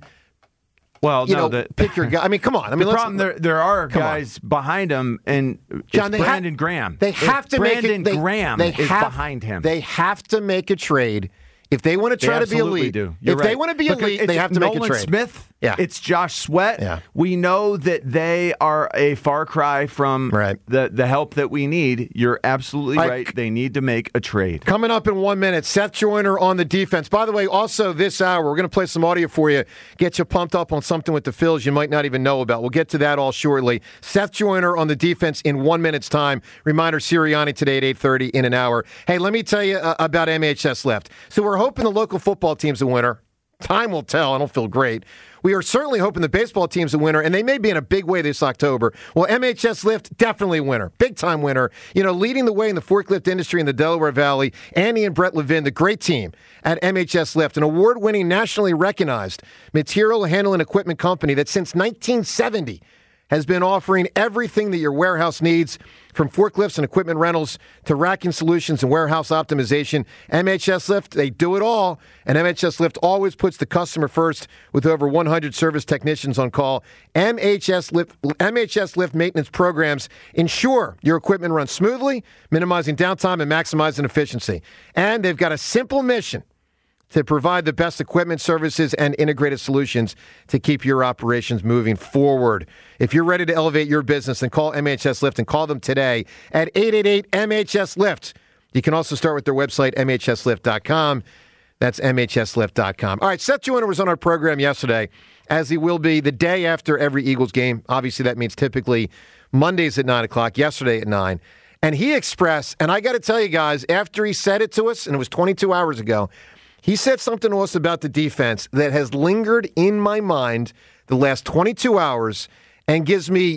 Speaker 4: Well,
Speaker 2: you
Speaker 4: no,
Speaker 2: know,
Speaker 4: the,
Speaker 2: pick your guy. I mean, come on. I mean,
Speaker 4: the
Speaker 2: let's,
Speaker 4: problem there there are guys
Speaker 2: on.
Speaker 4: behind him, and
Speaker 2: John,
Speaker 4: it's
Speaker 2: they
Speaker 4: Brandon
Speaker 2: ha-
Speaker 4: Graham.
Speaker 2: They have
Speaker 4: it's
Speaker 2: to
Speaker 4: Brandon
Speaker 2: make it. They,
Speaker 4: Graham
Speaker 2: they
Speaker 4: is
Speaker 2: have,
Speaker 4: behind him.
Speaker 2: They have to make a trade if they want to try
Speaker 4: they
Speaker 2: to be elite.
Speaker 4: Do. You're
Speaker 2: if
Speaker 4: right.
Speaker 2: they want to be
Speaker 4: Look,
Speaker 2: elite, they have to
Speaker 4: Nolan
Speaker 2: make a trade.
Speaker 4: Smith.
Speaker 2: Yeah.
Speaker 4: It's Josh Sweat.
Speaker 2: Yeah.
Speaker 4: We know that they are a far cry from
Speaker 2: right.
Speaker 4: the, the help that we need. You're absolutely
Speaker 2: I,
Speaker 4: right. They need to make a trade.
Speaker 2: Coming up in one minute, Seth Joyner on the defense. By the way, also this hour, we're going to play some audio for you, get you pumped up on something with the Phils you might not even know about. We'll get to that all shortly. Seth Joyner on the defense in one minute's time. Reminder, Sirianni today at eight thirty in an hour. Hey, let me tell you uh, about M H S Lift. So we're hoping the local football team's a winner. Time will tell. I don't feel great. We are certainly hoping the baseball team's a winner, and they may be in a big way this October. Well, M H S Lift, definitely a winner. Big-time winner. You know, leading the way in the forklift industry in the Delaware Valley, Andy and Brett Levin, the great team at M H S Lift, an award-winning, nationally recognized material handling equipment company that since nineteen seventy has been offering everything that your warehouse needs, from forklifts and equipment rentals to racking solutions and warehouse optimization. M H S Lift, they do it all. And M H S Lift always puts the customer first with over one hundred service technicians on call. M H S Lift, M H S Lift maintenance programs ensure your equipment runs smoothly, minimizing downtime and maximizing efficiency. And they've got a simple mission to provide the best equipment, services, and integrated solutions to keep your operations moving forward. If you're ready to elevate your business, then call M H S Lift and call them today at eight eight eight M H S Lift. You can also start with their website, M H S lift dot com. That's M H S lift dot com. All right, Seth Joyner was on our program yesterday, as he will be the day after every Eagles game. Obviously, that means typically Mondays at nine o'clock, yesterday at nine. And he expressed, and I got to tell you guys, after he said it to us, and it was twenty-two hours ago, he said something to us about the defense that has lingered in my mind the last twenty-two hours and gives me...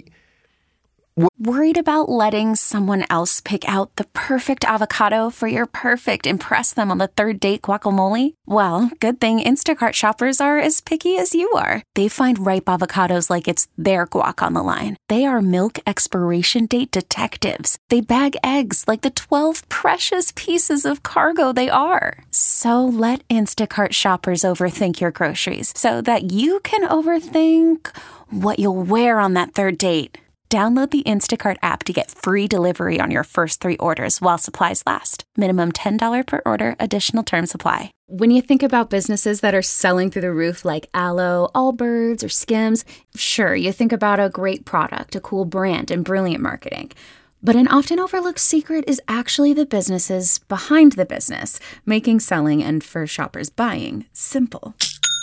Speaker 1: Worried about letting someone else pick out the perfect avocado for your perfect impress them on the third date guacamole? Well, good thing Instacart shoppers are as picky as you are. They find ripe avocados like it's their guac on the line. They are milk expiration date detectives. They bag eggs like the twelve precious pieces of cargo they are. So let Instacart shoppers overthink your groceries so that you can overthink what you'll wear on that third date. Download the Instacart app to get free delivery on your first three orders while supplies last. Minimum ten dollars per order. Additional terms apply.
Speaker 10: When you think about businesses that are selling through the roof like Aloe, Allbirds, or Skims, sure, you think about a great product, a cool brand, and brilliant marketing. But an often overlooked secret is actually the businesses behind the business, making selling and, for shoppers, buying simple.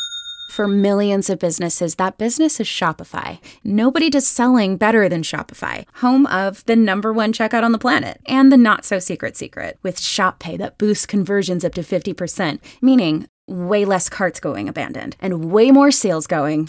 Speaker 10: For millions of businesses, that business is Shopify. Nobody does selling better than Shopify, home of the number one checkout on the planet, and the not-so-secret secret, with Shop Pay that boosts conversions up to fifty percent, meaning way less carts going abandoned, and way more sales going.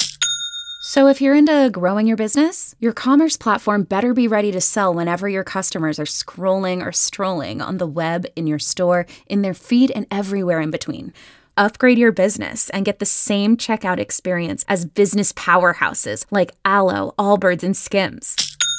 Speaker 10: So if you're into growing your business, your commerce platform better be ready to sell whenever your customers are scrolling or strolling on the web, in your store, in their feed, and everywhere in between. Upgrade your business and get the same checkout experience as business powerhouses like Aloe, Allbirds, and Skims.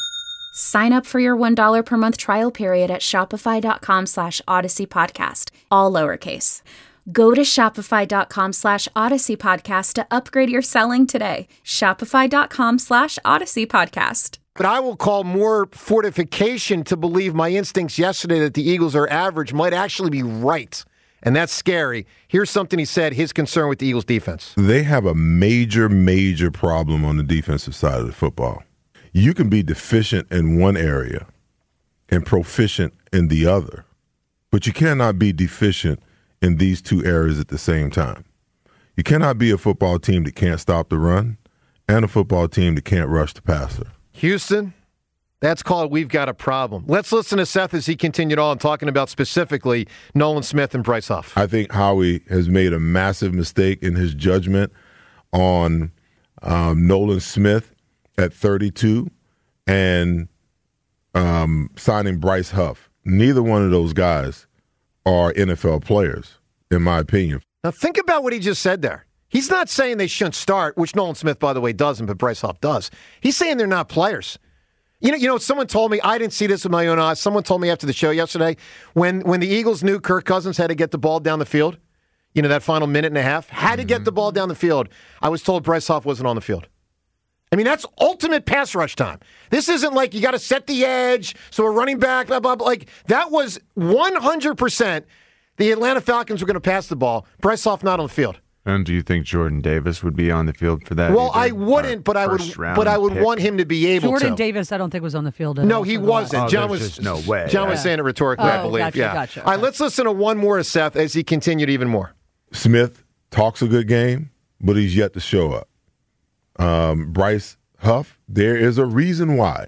Speaker 10: Sign up for your one dollar per month trial period at shopify.com slash Odyssey Podcast, all lowercase. Go to shopify.com slash Odyssey Podcast to upgrade your selling today. Shopify.com slash Odyssey Podcast.
Speaker 2: But I will call more fortification to believe my instincts yesterday that the Eagles are average might actually be right. And that's scary. Here's something he said, his concern with the Eagles' defense.
Speaker 8: They have a major, major problem on the defensive side of the football. You can be deficient in one area and proficient in the other, but you cannot be deficient in these two areas at the same time. You cannot be a football team that can't stop the run and a football team that can't rush the passer.
Speaker 2: Houston, that's called We've Got a Problem. Let's listen to Seth as he continued on talking about specifically Nolan Smith and Bryce Huff.
Speaker 8: I think Howie has made a massive mistake in his judgment on um, Nolan Smith at thirty-two and um, signing Bryce Huff. Neither one of those guys are N F L players, in my opinion.
Speaker 2: Now, think about what he just said there. He's not saying they shouldn't start, which Nolan Smith, by the way, doesn't, but Bryce Huff does. He's saying they're not players. You know, you know. Someone told me, I didn't see this with my own eyes. Someone told me after the show yesterday, when, when the Eagles knew Kirk Cousins had to get the ball down the field, you know, that final minute and a half, had to get the ball down the field, I was told Bryce Huff wasn't on the field. I mean, that's ultimate pass rush time. This isn't like you got to set the edge, so we're running back, blah, blah, blah. Like, that was one hundred percent the Atlanta Falcons were going to pass the ball. Bryce Huff not on the field.
Speaker 4: And do you think Jordan Davis would be on the field for that?
Speaker 2: Well,
Speaker 4: either?
Speaker 2: I wouldn't, but I would but I would
Speaker 4: pick?
Speaker 2: want him to be able
Speaker 6: Jordan
Speaker 2: to.
Speaker 6: Jordan Davis, I don't think, was on the field at
Speaker 2: No,
Speaker 6: all
Speaker 2: he
Speaker 6: for the
Speaker 2: wasn't.
Speaker 4: Oh,
Speaker 2: John
Speaker 4: there's
Speaker 2: was
Speaker 4: just no way.
Speaker 2: John
Speaker 6: Yeah.
Speaker 2: was saying it rhetorically, I
Speaker 6: Oh,
Speaker 2: believe.
Speaker 6: gotcha,
Speaker 2: yeah.
Speaker 6: gotcha.
Speaker 2: All right,
Speaker 6: Okay.
Speaker 2: let's listen to one more of Seth as he continued even more.
Speaker 8: Smith talks a good game, but he's yet to show up. Um, Bryce Huff, there is a reason why.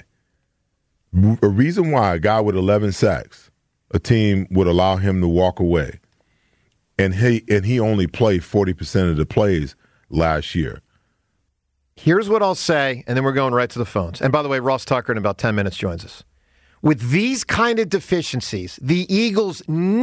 Speaker 8: A reason why a guy with eleven sacks, a team would allow him to walk away. And he and he only played forty percent of the plays last year.
Speaker 2: Here's what I'll say, and then we're going right to the phones. And by the way, Ross Tucker in about ten minutes joins us. With these kind of deficiencies, the Eagles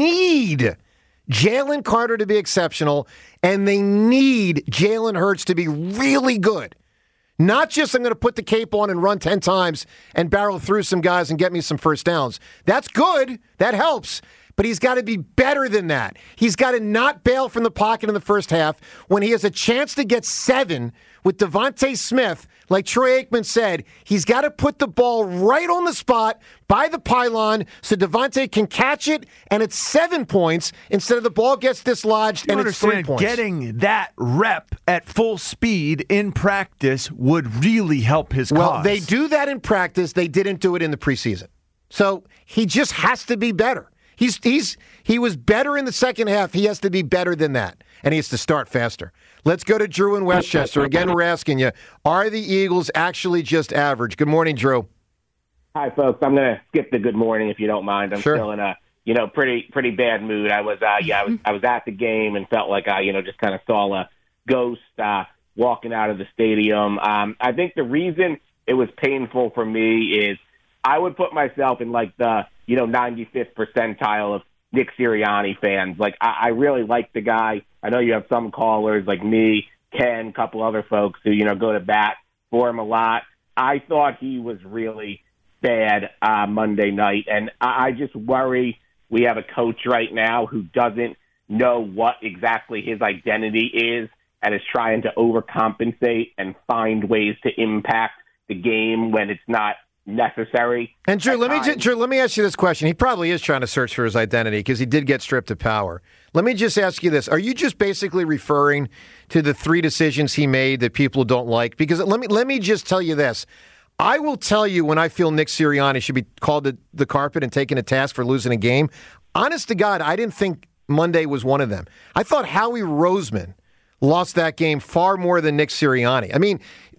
Speaker 2: need Jalen Carter to be exceptional, and they need Jalen Hurts to be really good. Not just I'm going to put the cape on and run ten times and barrel through some guys and get me some first downs. That's good. That helps. But he's got to be better than that. He's got to not bail from the pocket in the first half when he has a chance to get seven with Devontae Smith. Like Troy Aikman said, he's got to put the ball right on the spot by the pylon so Devontae can catch it, and it's seven points instead of the ball gets dislodged
Speaker 4: You
Speaker 2: and it's three
Speaker 4: understand,
Speaker 2: points.
Speaker 4: getting that rep at full speed in practice would really help his
Speaker 2: Well,
Speaker 4: cause.
Speaker 2: they do that in practice. They didn't do it in the preseason. So he just has to be better. He's he's he was better in the second half. He has to be better than that, and he has to start faster. Let's go to Drew in Westchester. Again, we're asking you, are the Eagles actually just average? Good morning, Drew.
Speaker 11: Hi, folks. I'm going to skip the good morning if you don't mind. I'm
Speaker 2: Sure.
Speaker 11: still in a you know pretty pretty bad mood. I was uh, yeah I was I was at the game and felt like I you know just kind of saw a ghost uh, walking out of the stadium. Um, I think the reason it was painful for me is I would put myself in like the you know ninety-fifth percentile of Nick Sirianni fans. Like I, I really like the guy. I know you have some callers like me, Ken, a couple other folks who you know go to bat for him a lot. I thought he was really bad uh, Monday night, and I, I just worry we have a coach right now who doesn't know what exactly his identity is and is trying to overcompensate and find ways to impact the game when it's not necessary.
Speaker 2: And Drew, let me
Speaker 11: times.
Speaker 2: ju- Drew, let me ask you this question. He probably is trying to search for his identity because he did get stripped of power. Let me just ask you this: are you just basically referring to the three decisions he made that people don't like? Because let me let me just tell you this: I will tell you when I feel Nick Sirianni should be called to the carpet and taken to task for losing a game. Honest to God, I didn't think Monday was one of them. I thought Howie Roseman lost that game far more than Nick Sirianni. I mean,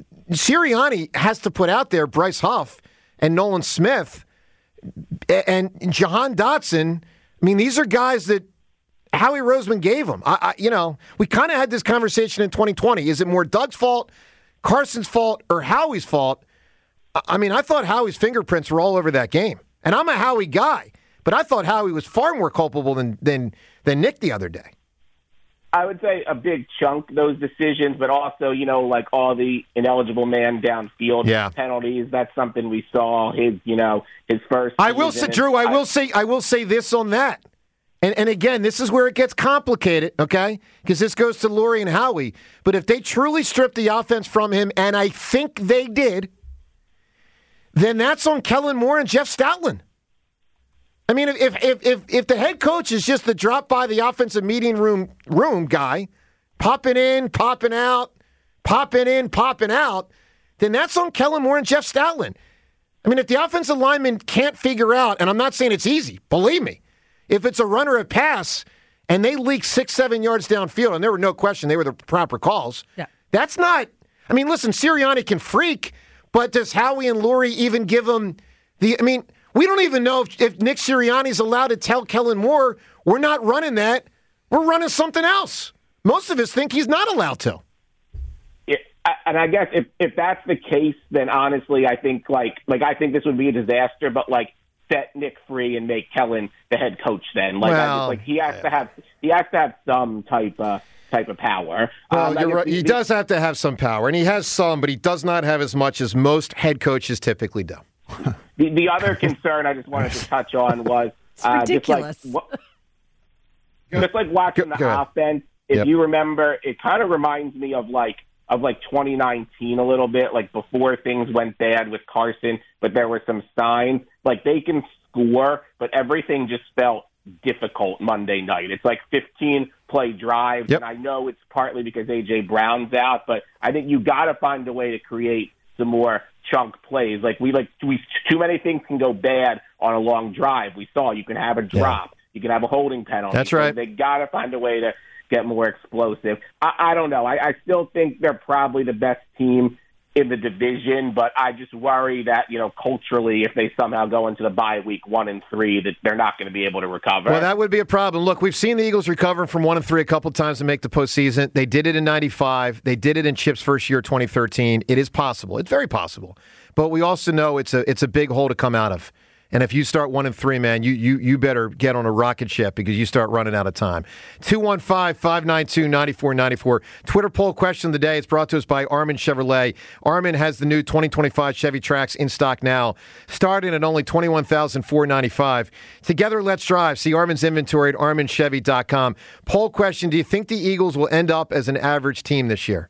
Speaker 2: Sirianni has to put out there Bryce Huff and Nolan Smith and Jahan Dotson. I mean, these are guys that Howie Roseman gave him. I, I, you know, we kind of had this conversation in twenty twenty. Is it more Doug's fault, Carson's fault, or Howie's fault? I, I mean, I thought Howie's fingerprints were all over that game. And I'm a Howie guy, but I thought Howie was far more culpable than than, than Nick the other day.
Speaker 11: I would say a big chunk those decisions, but also, you know, like all the ineligible man downfield
Speaker 2: Yeah.
Speaker 11: penalties. That's something we saw his, you know, his first.
Speaker 2: I will say,
Speaker 11: season.
Speaker 2: Drew, I will say, I will say this on that. And, and again, this is where it gets complicated, okay? Because this goes to Lurie and Howie. But if they truly stripped the offense from him, and I think they did, then that's on Kellen Moore and Jeff Stoutland. I mean, if if if if the head coach is just the drop by the offensive meeting room room guy, popping in, popping out, popping in, popping out, then that's on Kellen Moore and Jeff Stoutland. I mean, if the offensive lineman can't figure out, and I'm not saying it's easy, believe me, if it's a run or a pass, and they leak six, seven yards downfield, and there were no question they were the proper calls.
Speaker 6: Yeah.
Speaker 2: That's not, I mean, listen, Sirianni can freak, but does Howie and Lurie even give him the, I mean, we don't even know if, if Nick Sirianni's allowed to tell Kellen Moore, we're not running that, we're running something else. Most of us think he's not allowed to.
Speaker 11: Yeah, and I guess if, if that's the case, then honestly, I think like like I think this would be a disaster. But like, set Nick free and make Kellen the head coach. Then, like,
Speaker 2: well,
Speaker 11: I just, like he has yeah. to have he has to have some type of type of power.
Speaker 2: Well,
Speaker 11: um,
Speaker 2: you're right. He
Speaker 11: the,
Speaker 2: does have to have some power, and he has some, but he does not have as much as most head coaches typically do.
Speaker 11: the, the other concern I just wanted to touch on was uh,
Speaker 6: ridiculous.
Speaker 11: Just like, just like watching
Speaker 2: go,
Speaker 11: the
Speaker 2: go
Speaker 11: offense. If
Speaker 2: yep.
Speaker 11: you remember, it kind of reminds me of like of like twenty nineteen a little bit, like before things went bad with Carson, but there were some signs. Like they can score, but everything just felt difficult Monday night. It's like fifteen play drives,
Speaker 2: yep.
Speaker 11: and I know it's partly because A J Brown's out, but I think you got to find a way to create some more chunk plays. Like we like we too many things can go bad on a long drive. We saw you can have a drop, yeah. you can have a holding penalty.
Speaker 2: That's right.
Speaker 11: So they got to find a way to get more explosive. I, I don't know. I, I still think they're probably the best team in the division, but I just worry that, you know, culturally, if they somehow go into the bye week one and three, that they're not going to be able to recover.
Speaker 2: Well, that would be a problem. Look, we've seen the Eagles recover from one and three a couple times to make the postseason. They did it in ninety-five. They did it in Chip's first year, twenty thirteen. It is possible. It's very possible. But we also know it's a it's a big hole to come out of. And if you start one and three, man, you you you better get on a rocket ship because you start running out of time. two one five, five nine two, nine four nine four. Twitter poll question of the day. It's brought to us by Armin Chevrolet. Armin has the new twenty twenty-five Chevy Trax in stock now, starting at only twenty-one thousand four hundred ninety-five dollars. Together, let's drive. See Armin's inventory at armin chevy dot com. Poll question, do you think the Eagles will end up as an average team this year?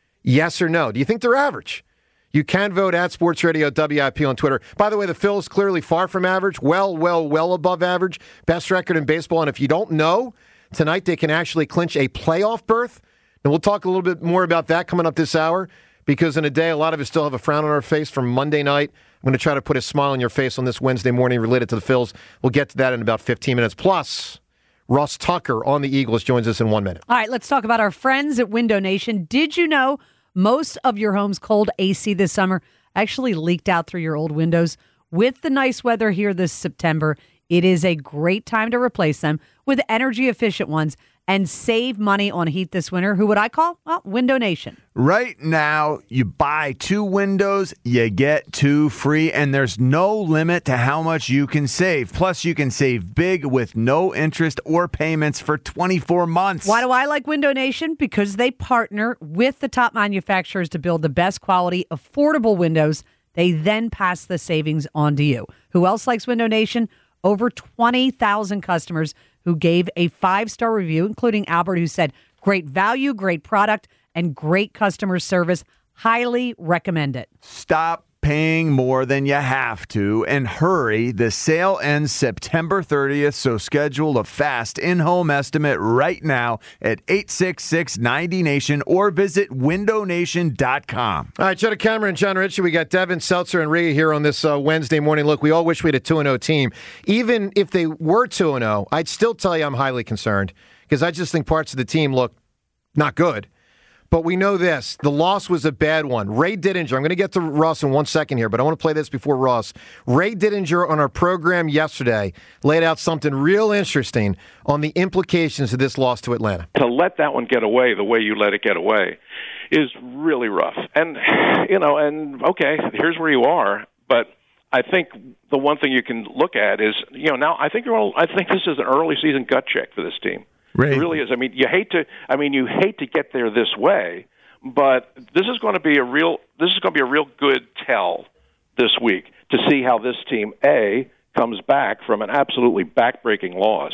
Speaker 2: Yes or no? Do you think they're average? You can vote at Sports Radio W I P on Twitter. By the way, the Phils clearly far from average, well, well, well above average. Best record in baseball. And if you don't know, tonight they can actually clinch a playoff berth. And we'll talk a little bit more about that coming up this hour because in a day, a lot of us still have a frown on our face from Monday night. I'm going to try to put a smile on your face on this Wednesday morning related to the Phils. We'll get to that in about fifteen minutes. Plus, Russ Tucker on the Eagles joins us in one minute.
Speaker 6: All right, let's talk about our friends at Window Nation. Did you know most of your home's cold A C this summer actually leaked out through your old windows? With the nice weather here this September, it is a great time to replace them with energy-efficient ones and save money on heat this winter. Who would I call? Well, Window Nation.
Speaker 4: Right now, you buy two windows, you get two free, and there's no limit to how much you can save. Plus, you can save big with no interest or payments for twenty-four months.
Speaker 6: Why do I like Window Nation? Because they partner with the top manufacturers to build the best quality, affordable windows. They then pass the savings on to you. Who else likes Window Nation? Over twenty thousand customers who gave a five-star review, including Albert, who said, great value, great product, and great customer service. Highly recommend it.
Speaker 4: Stop paying more than you have to and hurry. The sale ends September thirtieth, so schedule a fast in-home estimate right now at eight six six, ninety nation or visit window nation dot com.
Speaker 2: All right, Jenna Cameron, John Ritchie, we got Devin Seltzer and Rhea here on this uh, Wednesday morning. Look, we all wish we had a two and oh team. Even if they were two and oh, I'd still tell you I'm highly concerned because I just think parts of the team look not good. But we know this. The loss was a bad one. Ray Didinger, I'm going to get to Ross in one second here, but I want to play this before Ross. Ray Didinger on our program yesterday laid out something real interesting on the implications of this loss to Atlanta.
Speaker 12: To let that one get away the way you let it get away is really rough. And, you know, and okay, here's where you are, but I think the one thing you can look at is, you know, now I think you're all, I think this is an early season gut check for this team. Right. It really is. I mean, you hate to. I mean, you hate to get there this way, but this is going to be a real. This is going to be a real good tell this week to see how this team A comes back from an absolutely backbreaking loss,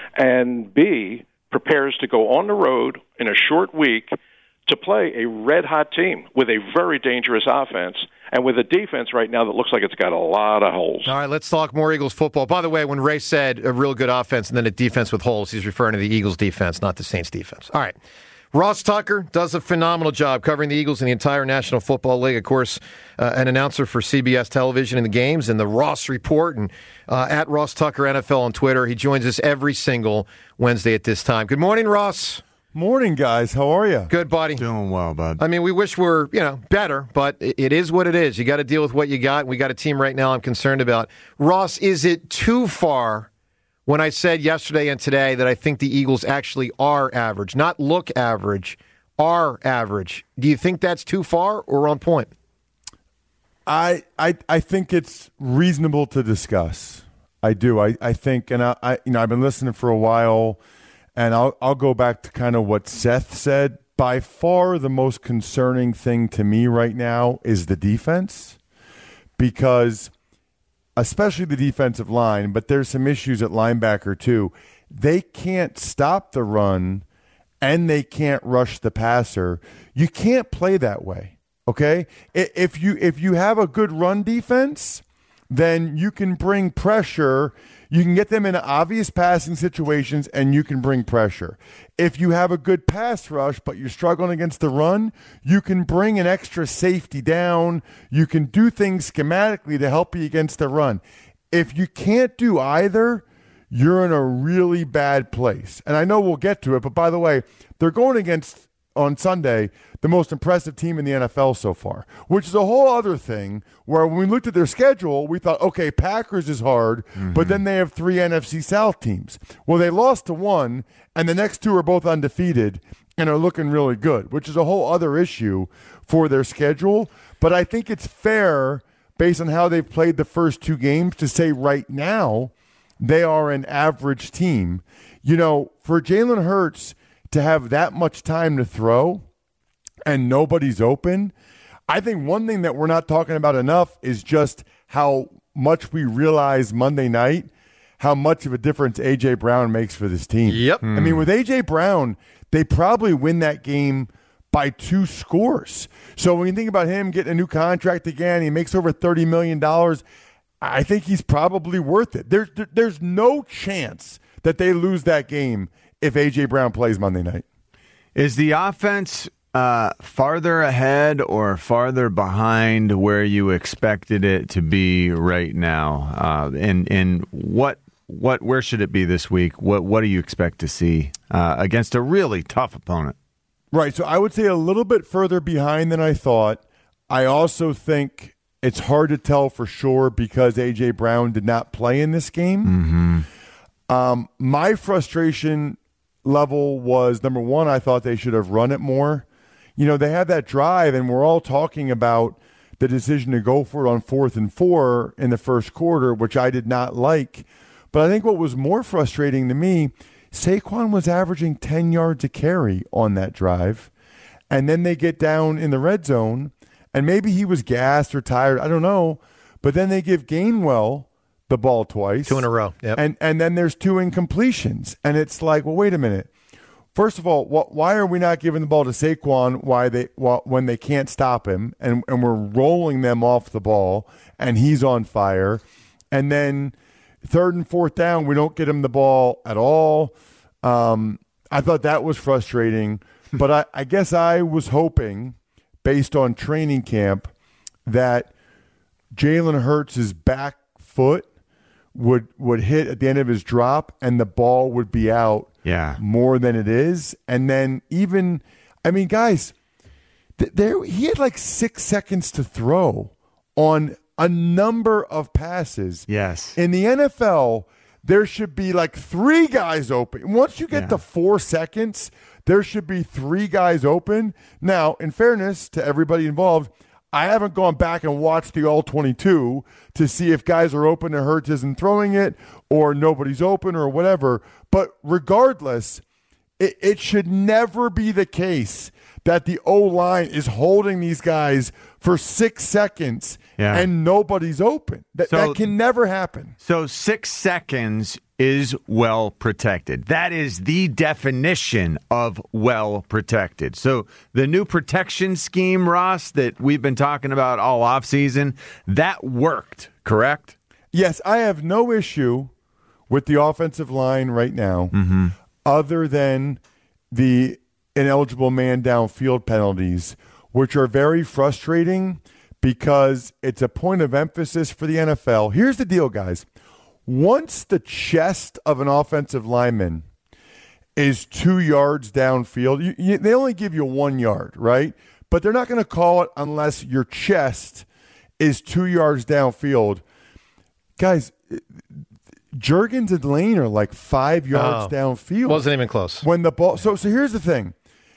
Speaker 12: and B prepares to go on the road in a short week to play a red-hot team with a very dangerous offense and with a defense right now that looks like it's got a lot of holes.
Speaker 2: All right, let's talk more Eagles football. By the way, when Ray said a real good offense and then a defense with holes, he's referring to the Eagles defense, not the Saints defense. All right. Ross Tucker does a phenomenal job covering the Eagles and the entire National Football League. Of course, uh, an announcer for C B S Television in the games and the Ross Report, and uh, at Ross Tucker N F L on Twitter. He joins us every single Wednesday at this time. Good morning, Ross.
Speaker 13: Morning, guys. How are you?
Speaker 2: Good, buddy.
Speaker 4: Doing well, bud.
Speaker 2: I mean, we wish we were, you know, better, but it is what it is. You got to deal with what you got. We got a team right now I'm concerned about. Ross, is it too far when I said yesterday and today that I think the Eagles actually are average, not look average, are average? Do you think that's too far or on point?
Speaker 13: I I, I think it's reasonable to discuss. I do. I, I think, and I, I you know I've been listening for a while, and I'll I'll go back to kind of what Seth said. By far, the most concerning thing to me right now is the defense, because especially the defensive line, but there's some issues at linebacker too. They can't stop the run and they can't rush the passer. You can't play that way, okay? If you if you have a good run defense, then you can bring pressure. You can get them in obvious passing situations, and you can bring pressure. If you have a good pass rush, but you're struggling against the run, you can bring an extra safety down. You can do things schematically to help you against the run. If you can't do either, you're in a really bad place. And I know we'll get to it, but by the way, they're going against, on Sunday, the most impressive team in the N F L so far, which is a whole other thing where when we looked at their schedule, we thought, okay, Packers is hard, mm-hmm. but then they have three N F C South teams. Well, they lost to one, and the next two are both undefeated and are looking really good, which is a whole other issue for their schedule. But I think it's fair, based on how they've played the first two games, to say right now they are an average team. You know, for Jalen Hurts to have that much time to throw and nobody's open, I think one thing that we're not talking about enough is just how much we realize Monday night, how much of a difference A J. Brown makes for this team.
Speaker 2: Yep.
Speaker 13: I mean, with A J. Brown, they probably win that game by two scores. So when you think about him getting a new contract again, he makes over thirty million dollars. I think he's probably worth it. There's, there's no chance that they lose that game if A J. Brown plays Monday night.
Speaker 4: Is the offense uh, farther ahead or farther behind where you expected it to be right now? Uh, and and what what where should it be this week? What what do you expect to see uh, against a really tough opponent?
Speaker 13: Right. So I would say a little bit further behind than I thought. I also think it's hard to tell for sure because A J. Brown did not play in this game.
Speaker 4: Mm-hmm.
Speaker 13: Um, my frustration level was, number one, I thought they should have run it more. You know, they had that drive, and we're all talking about the decision to go for it on fourth and four in the first quarter, which I did not like. But I think what was more frustrating to me, Saquon was averaging ten yards a carry on that drive, and then they get down in the red zone, and maybe he was gassed or tired, I don't know, but then they give Gainwell the ball twice.
Speaker 2: Two in a row, yep.
Speaker 13: And, and then there's two incompletions, and it's like, well, wait a minute. First of all, wh- why are we not giving the ball to Saquon why they wh- when they can't stop him, and, and we're rolling them off the ball, and he's on fire, and then third and fourth down, we don't get him the ball at all. Um, I thought that was frustrating, but I, I guess I was hoping, based on training camp, that Jalen Hurts' back foot would would hit at the end of his drop and the ball would be out
Speaker 4: yeah.
Speaker 13: more than it is. And then even, I mean, guys, th- there he had like six seconds to throw on a number of passes.
Speaker 4: Yes.
Speaker 13: In the N F L, there should be like three guys open. Once you get
Speaker 4: Yeah.
Speaker 13: to four seconds, there should be three guys open. Now, in fairness to everybody involved, I haven't gone back and watched the all twenty-two to see if guys are open and Hurts isn't throwing it or nobody's open or whatever. But regardless, it, it should never be the case that the O-line is holding these guys for six seconds
Speaker 4: Yeah.
Speaker 13: and nobody's open. That,
Speaker 4: So-
Speaker 13: that can never happen.
Speaker 4: So six seconds is well protected. That is the definition of well protected. So the new protection scheme, Ross, that we've been talking about all offseason, that worked, correct?
Speaker 13: Yes, I have no issue with the offensive line right now,
Speaker 4: Mm-hmm.
Speaker 13: other than the ineligible man downfield penalties, which are very frustrating because it's a point of emphasis for the N F L. Here's the deal, guys. Once the chest of an offensive lineman is two yards downfield, you, you, they only give you one yard, right? But they're not going to call it unless your chest is two yards downfield. Guys, Juergens and Lane are like five yards
Speaker 2: oh,
Speaker 13: downfield.
Speaker 2: Wasn't even close.
Speaker 13: When the ball, so so here's the thing: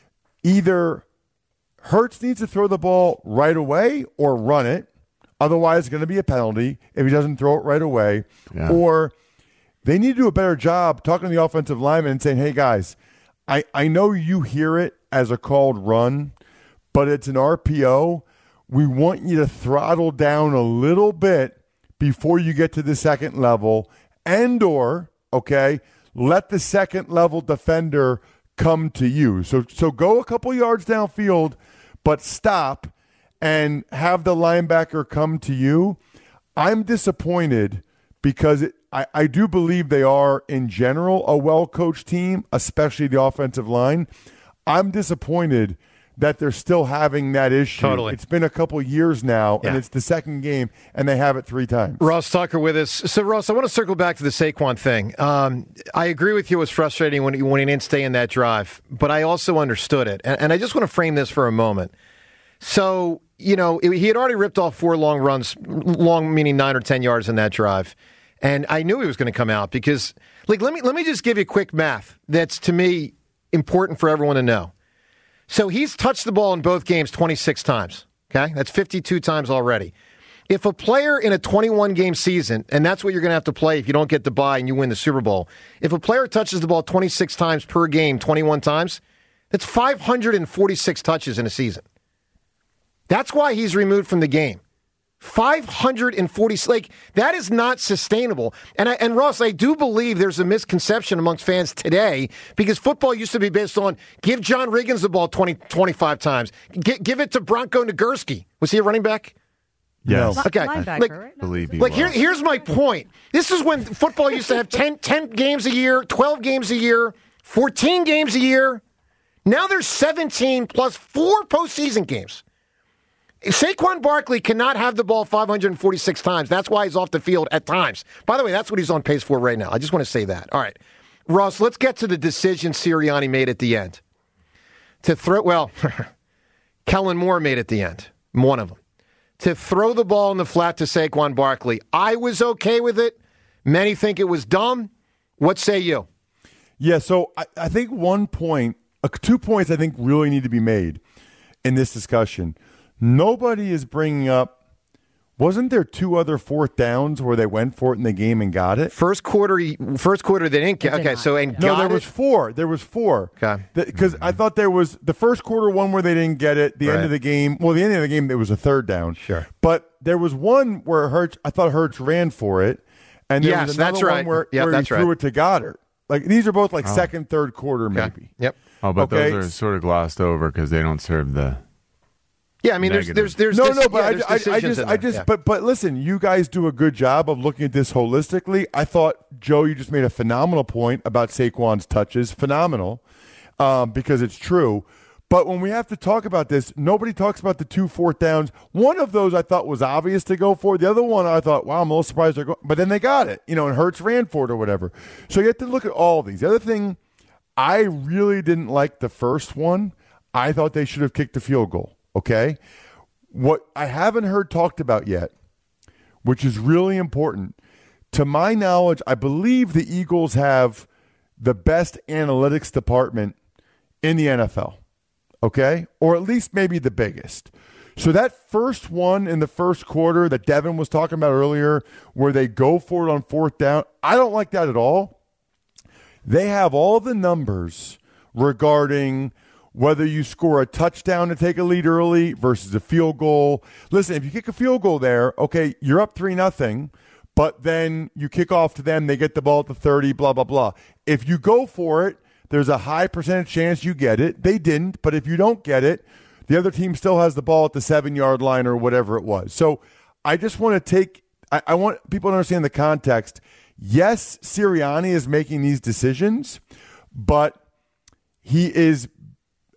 Speaker 13: either Hurts needs to throw the ball right away or run it. Otherwise, it's going to be a penalty if he doesn't throw it right away.
Speaker 4: Yeah.
Speaker 13: Or they need to do a better job talking to the offensive lineman and saying, "Hey guys, I I know you hear it as a called run, but it's an R P O. We want you to throttle down a little bit before you get to the second level, and or, okay, let the second level defender come to you. So so go a couple yards downfield, but stop and have the linebacker come to you." I'm disappointed because it, I, I do believe they are, in general, a well-coached team, especially the offensive line. I'm disappointed that they're still having that issue.
Speaker 2: Totally.
Speaker 13: It's been a couple years now,
Speaker 2: Yeah.
Speaker 13: and it's the second game, and they have it three times.
Speaker 2: Ross Tucker with us. So, Ross, I want to circle back to the Saquon thing. Um, I agree with you. It was frustrating when, when he didn't stay in that drive, but I also understood it. And, and I just want to frame this for a moment. So, you know, it, he had already ripped off four long runs, long meaning nine or ten yards in that drive. And I knew he was going to come out because, like, let me let me just give you quick math that's, to me, important for everyone to know. So he's touched the ball in both games twenty-six times, okay? That's fifty-two times already. If a player in a twenty-one game season, and that's what you're going to have to play if you don't get the bye and you win the Super Bowl, if a player touches the ball twenty-six times per game, twenty-one times, that's five hundred forty-six touches in a season. That's why he's removed from the game. five hundred forty, like, that is not sustainable. And I, and Ross, I do believe there's a misconception amongst fans today because football used to be based on give John Riggins the ball twenty, twenty-five times. G- give it to Bronco Nagurski. Was he a running back?
Speaker 4: Yes.
Speaker 6: Li-
Speaker 2: Okay.
Speaker 6: linebacker,
Speaker 2: Like,
Speaker 6: right?
Speaker 4: Believe he
Speaker 2: like
Speaker 4: was.
Speaker 2: here, here's my point. This is when football used to have ten, ten games a year, twelve games a year, fourteen games a year. Now there's seventeen plus four postseason games. Saquon Barkley cannot have the ball five hundred forty-six times. That's why he's off the field at times. By the way, that's what he's on pace for right now. I just want to say that. All right. Ross, let's get to the decision Sirianni made at the end. To throw, well, Kellen Moore made at the end, one of them. To throw the ball in the flat to Saquon Barkley. I was okay with it. Many think it was dumb. What say you?
Speaker 13: Yeah, so I, I think one point, uh, two points I think really need to be made in this discussion. Nobody is bringing up, wasn't there two other fourth downs where they went for it in the game and got it?
Speaker 2: First quarter, first quarter they didn't get.
Speaker 6: They did
Speaker 2: Okay,
Speaker 6: not.
Speaker 2: so and
Speaker 13: No,
Speaker 2: got
Speaker 13: there
Speaker 2: it.
Speaker 13: was four. There was four.
Speaker 2: Okay.
Speaker 13: Because I thought there was the first quarter one where they didn't get it. The
Speaker 2: Right.
Speaker 13: end of the game. Well, the end of the game, there was a third down.
Speaker 2: Sure.
Speaker 13: But there was one where Hurts, I thought Hurts ran for it. And there
Speaker 2: Yes,
Speaker 13: was another
Speaker 2: that's
Speaker 13: one
Speaker 2: right.
Speaker 13: where,
Speaker 2: Yep,
Speaker 13: where he
Speaker 2: that's
Speaker 13: threw
Speaker 2: right.
Speaker 13: it to Goddard. Like, these are both like second, third quarter,
Speaker 2: Okay.
Speaker 13: maybe.
Speaker 2: Yep.
Speaker 4: Oh, but
Speaker 13: Okay.
Speaker 4: those are sort of glossed over because they don't serve the.
Speaker 2: Yeah, I mean, there's,
Speaker 4: Negative.
Speaker 2: there's, there's,
Speaker 13: No,
Speaker 2: this-
Speaker 13: no, but
Speaker 2: yeah, there's
Speaker 13: I, I, I
Speaker 2: decisions
Speaker 13: just,
Speaker 2: in
Speaker 13: I
Speaker 2: there.
Speaker 13: just,
Speaker 2: Yeah.
Speaker 13: but, but listen, you guys do a good job of looking at this holistically. I thought, Joe, you just made a phenomenal point about Saquon's touches. Phenomenal, um, because it's true. But when we have to talk about this, nobody talks about the two fourth downs. One of those I thought was obvious to go for. The other one I thought, wow, I'm a little surprised they're going. But then they got it, you know, and Hurts ran for it or whatever. So you have to look at all these. The other thing, I really didn't like the first one. I thought they should have kicked the field goal, okay? What I haven't heard talked about yet, which is really important, to my knowledge, I believe the Eagles have the best analytics department in the N F L, okay? Or at least maybe the biggest. So that first one in the first quarter that Devin was talking about earlier, where they go for it on fourth down, I don't like that at all. They have all the numbers regarding whether you score a touchdown to take a lead early versus a field goal. Listen, if you kick a field goal there, okay, you're up three nothing, but then you kick off to them, they get the ball at the thirty, blah, blah, blah. If you go for it, there's a high percentage chance you get it. They didn't, but if you don't get it, the other team still has the ball at the seven-yard line or whatever it was. So I just want to take I, – I want people to understand the context. Yes, Sirianni is making these decisions, but he is –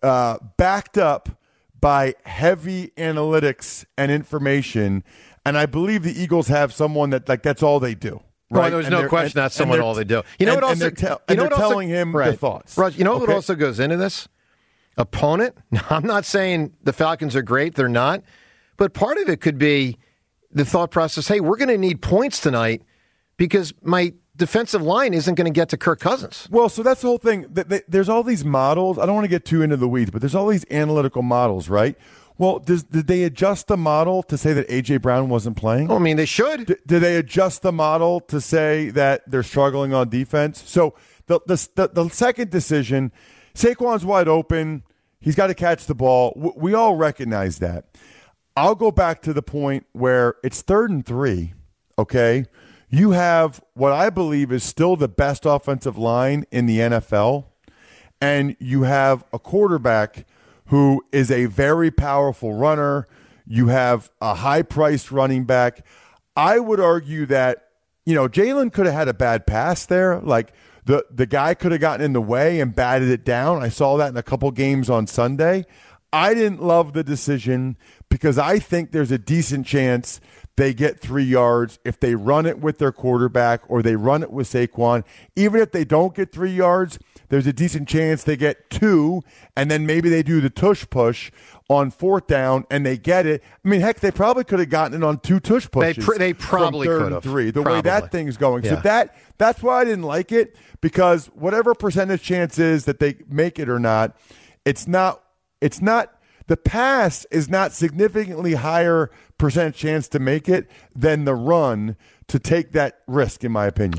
Speaker 13: uh, backed up by heavy analytics and information. And I believe the Eagles have someone that like that's all they do. Right?
Speaker 2: Well, there's
Speaker 13: and
Speaker 2: no question
Speaker 13: and,
Speaker 2: that's someone all they do. You know
Speaker 13: and,
Speaker 2: what also?
Speaker 13: And they're, te-
Speaker 2: you
Speaker 13: and
Speaker 2: know
Speaker 13: they're
Speaker 2: what also,
Speaker 13: telling him
Speaker 2: right.
Speaker 13: their thoughts.
Speaker 2: Raj, you know what
Speaker 13: okay?
Speaker 2: also goes into this? Opponent. Now, I'm not saying the Falcons are great. They're not. But part of it could be the thought process, hey, we're going to need points tonight because my defensive line isn't going to get to Kirk Cousins.
Speaker 13: Well, so that's the whole thing. There's all these models. I don't want to get too into the weeds, but there's all these analytical models, right? Well, does, did they adjust the model to say that A J. Brown wasn't playing?
Speaker 2: Well, I mean, they should.
Speaker 13: D- did they adjust the model to say that they're struggling on defense? So the the, the, the second decision, Saquon's wide open. He's got to catch the ball. W- we all recognize that. I'll go back to the point where it's third and three, okay? You have what I believe is still the best offensive line in the N F L, and you have a quarterback who is a very powerful runner. You have a high-priced running back. I would argue that, you know, Jalen could have had a bad pass there. Like, the, the guy could have gotten in the way and batted it down. I saw that in a couple games on Sunday. I didn't love the decision because I think there's a decent chance they get three yards if they run it with their quarterback or they run it with Saquon. Even if they don't get three yards, there's a decent chance they get two, and then maybe they do the tush push on fourth down and they get it. I mean, heck, they probably could have gotten it on two tush pushes.
Speaker 2: They, pr- they probably
Speaker 13: from third
Speaker 2: could have.
Speaker 13: and three. The
Speaker 2: probably.
Speaker 13: way that thing's going.
Speaker 2: Yeah.
Speaker 13: So that that's why I didn't like it, because whatever percentage chance is that they make it or not, it's not. It's not. The pass is not significantly higher percent chance to make it than the run to take that risk, in my opinion.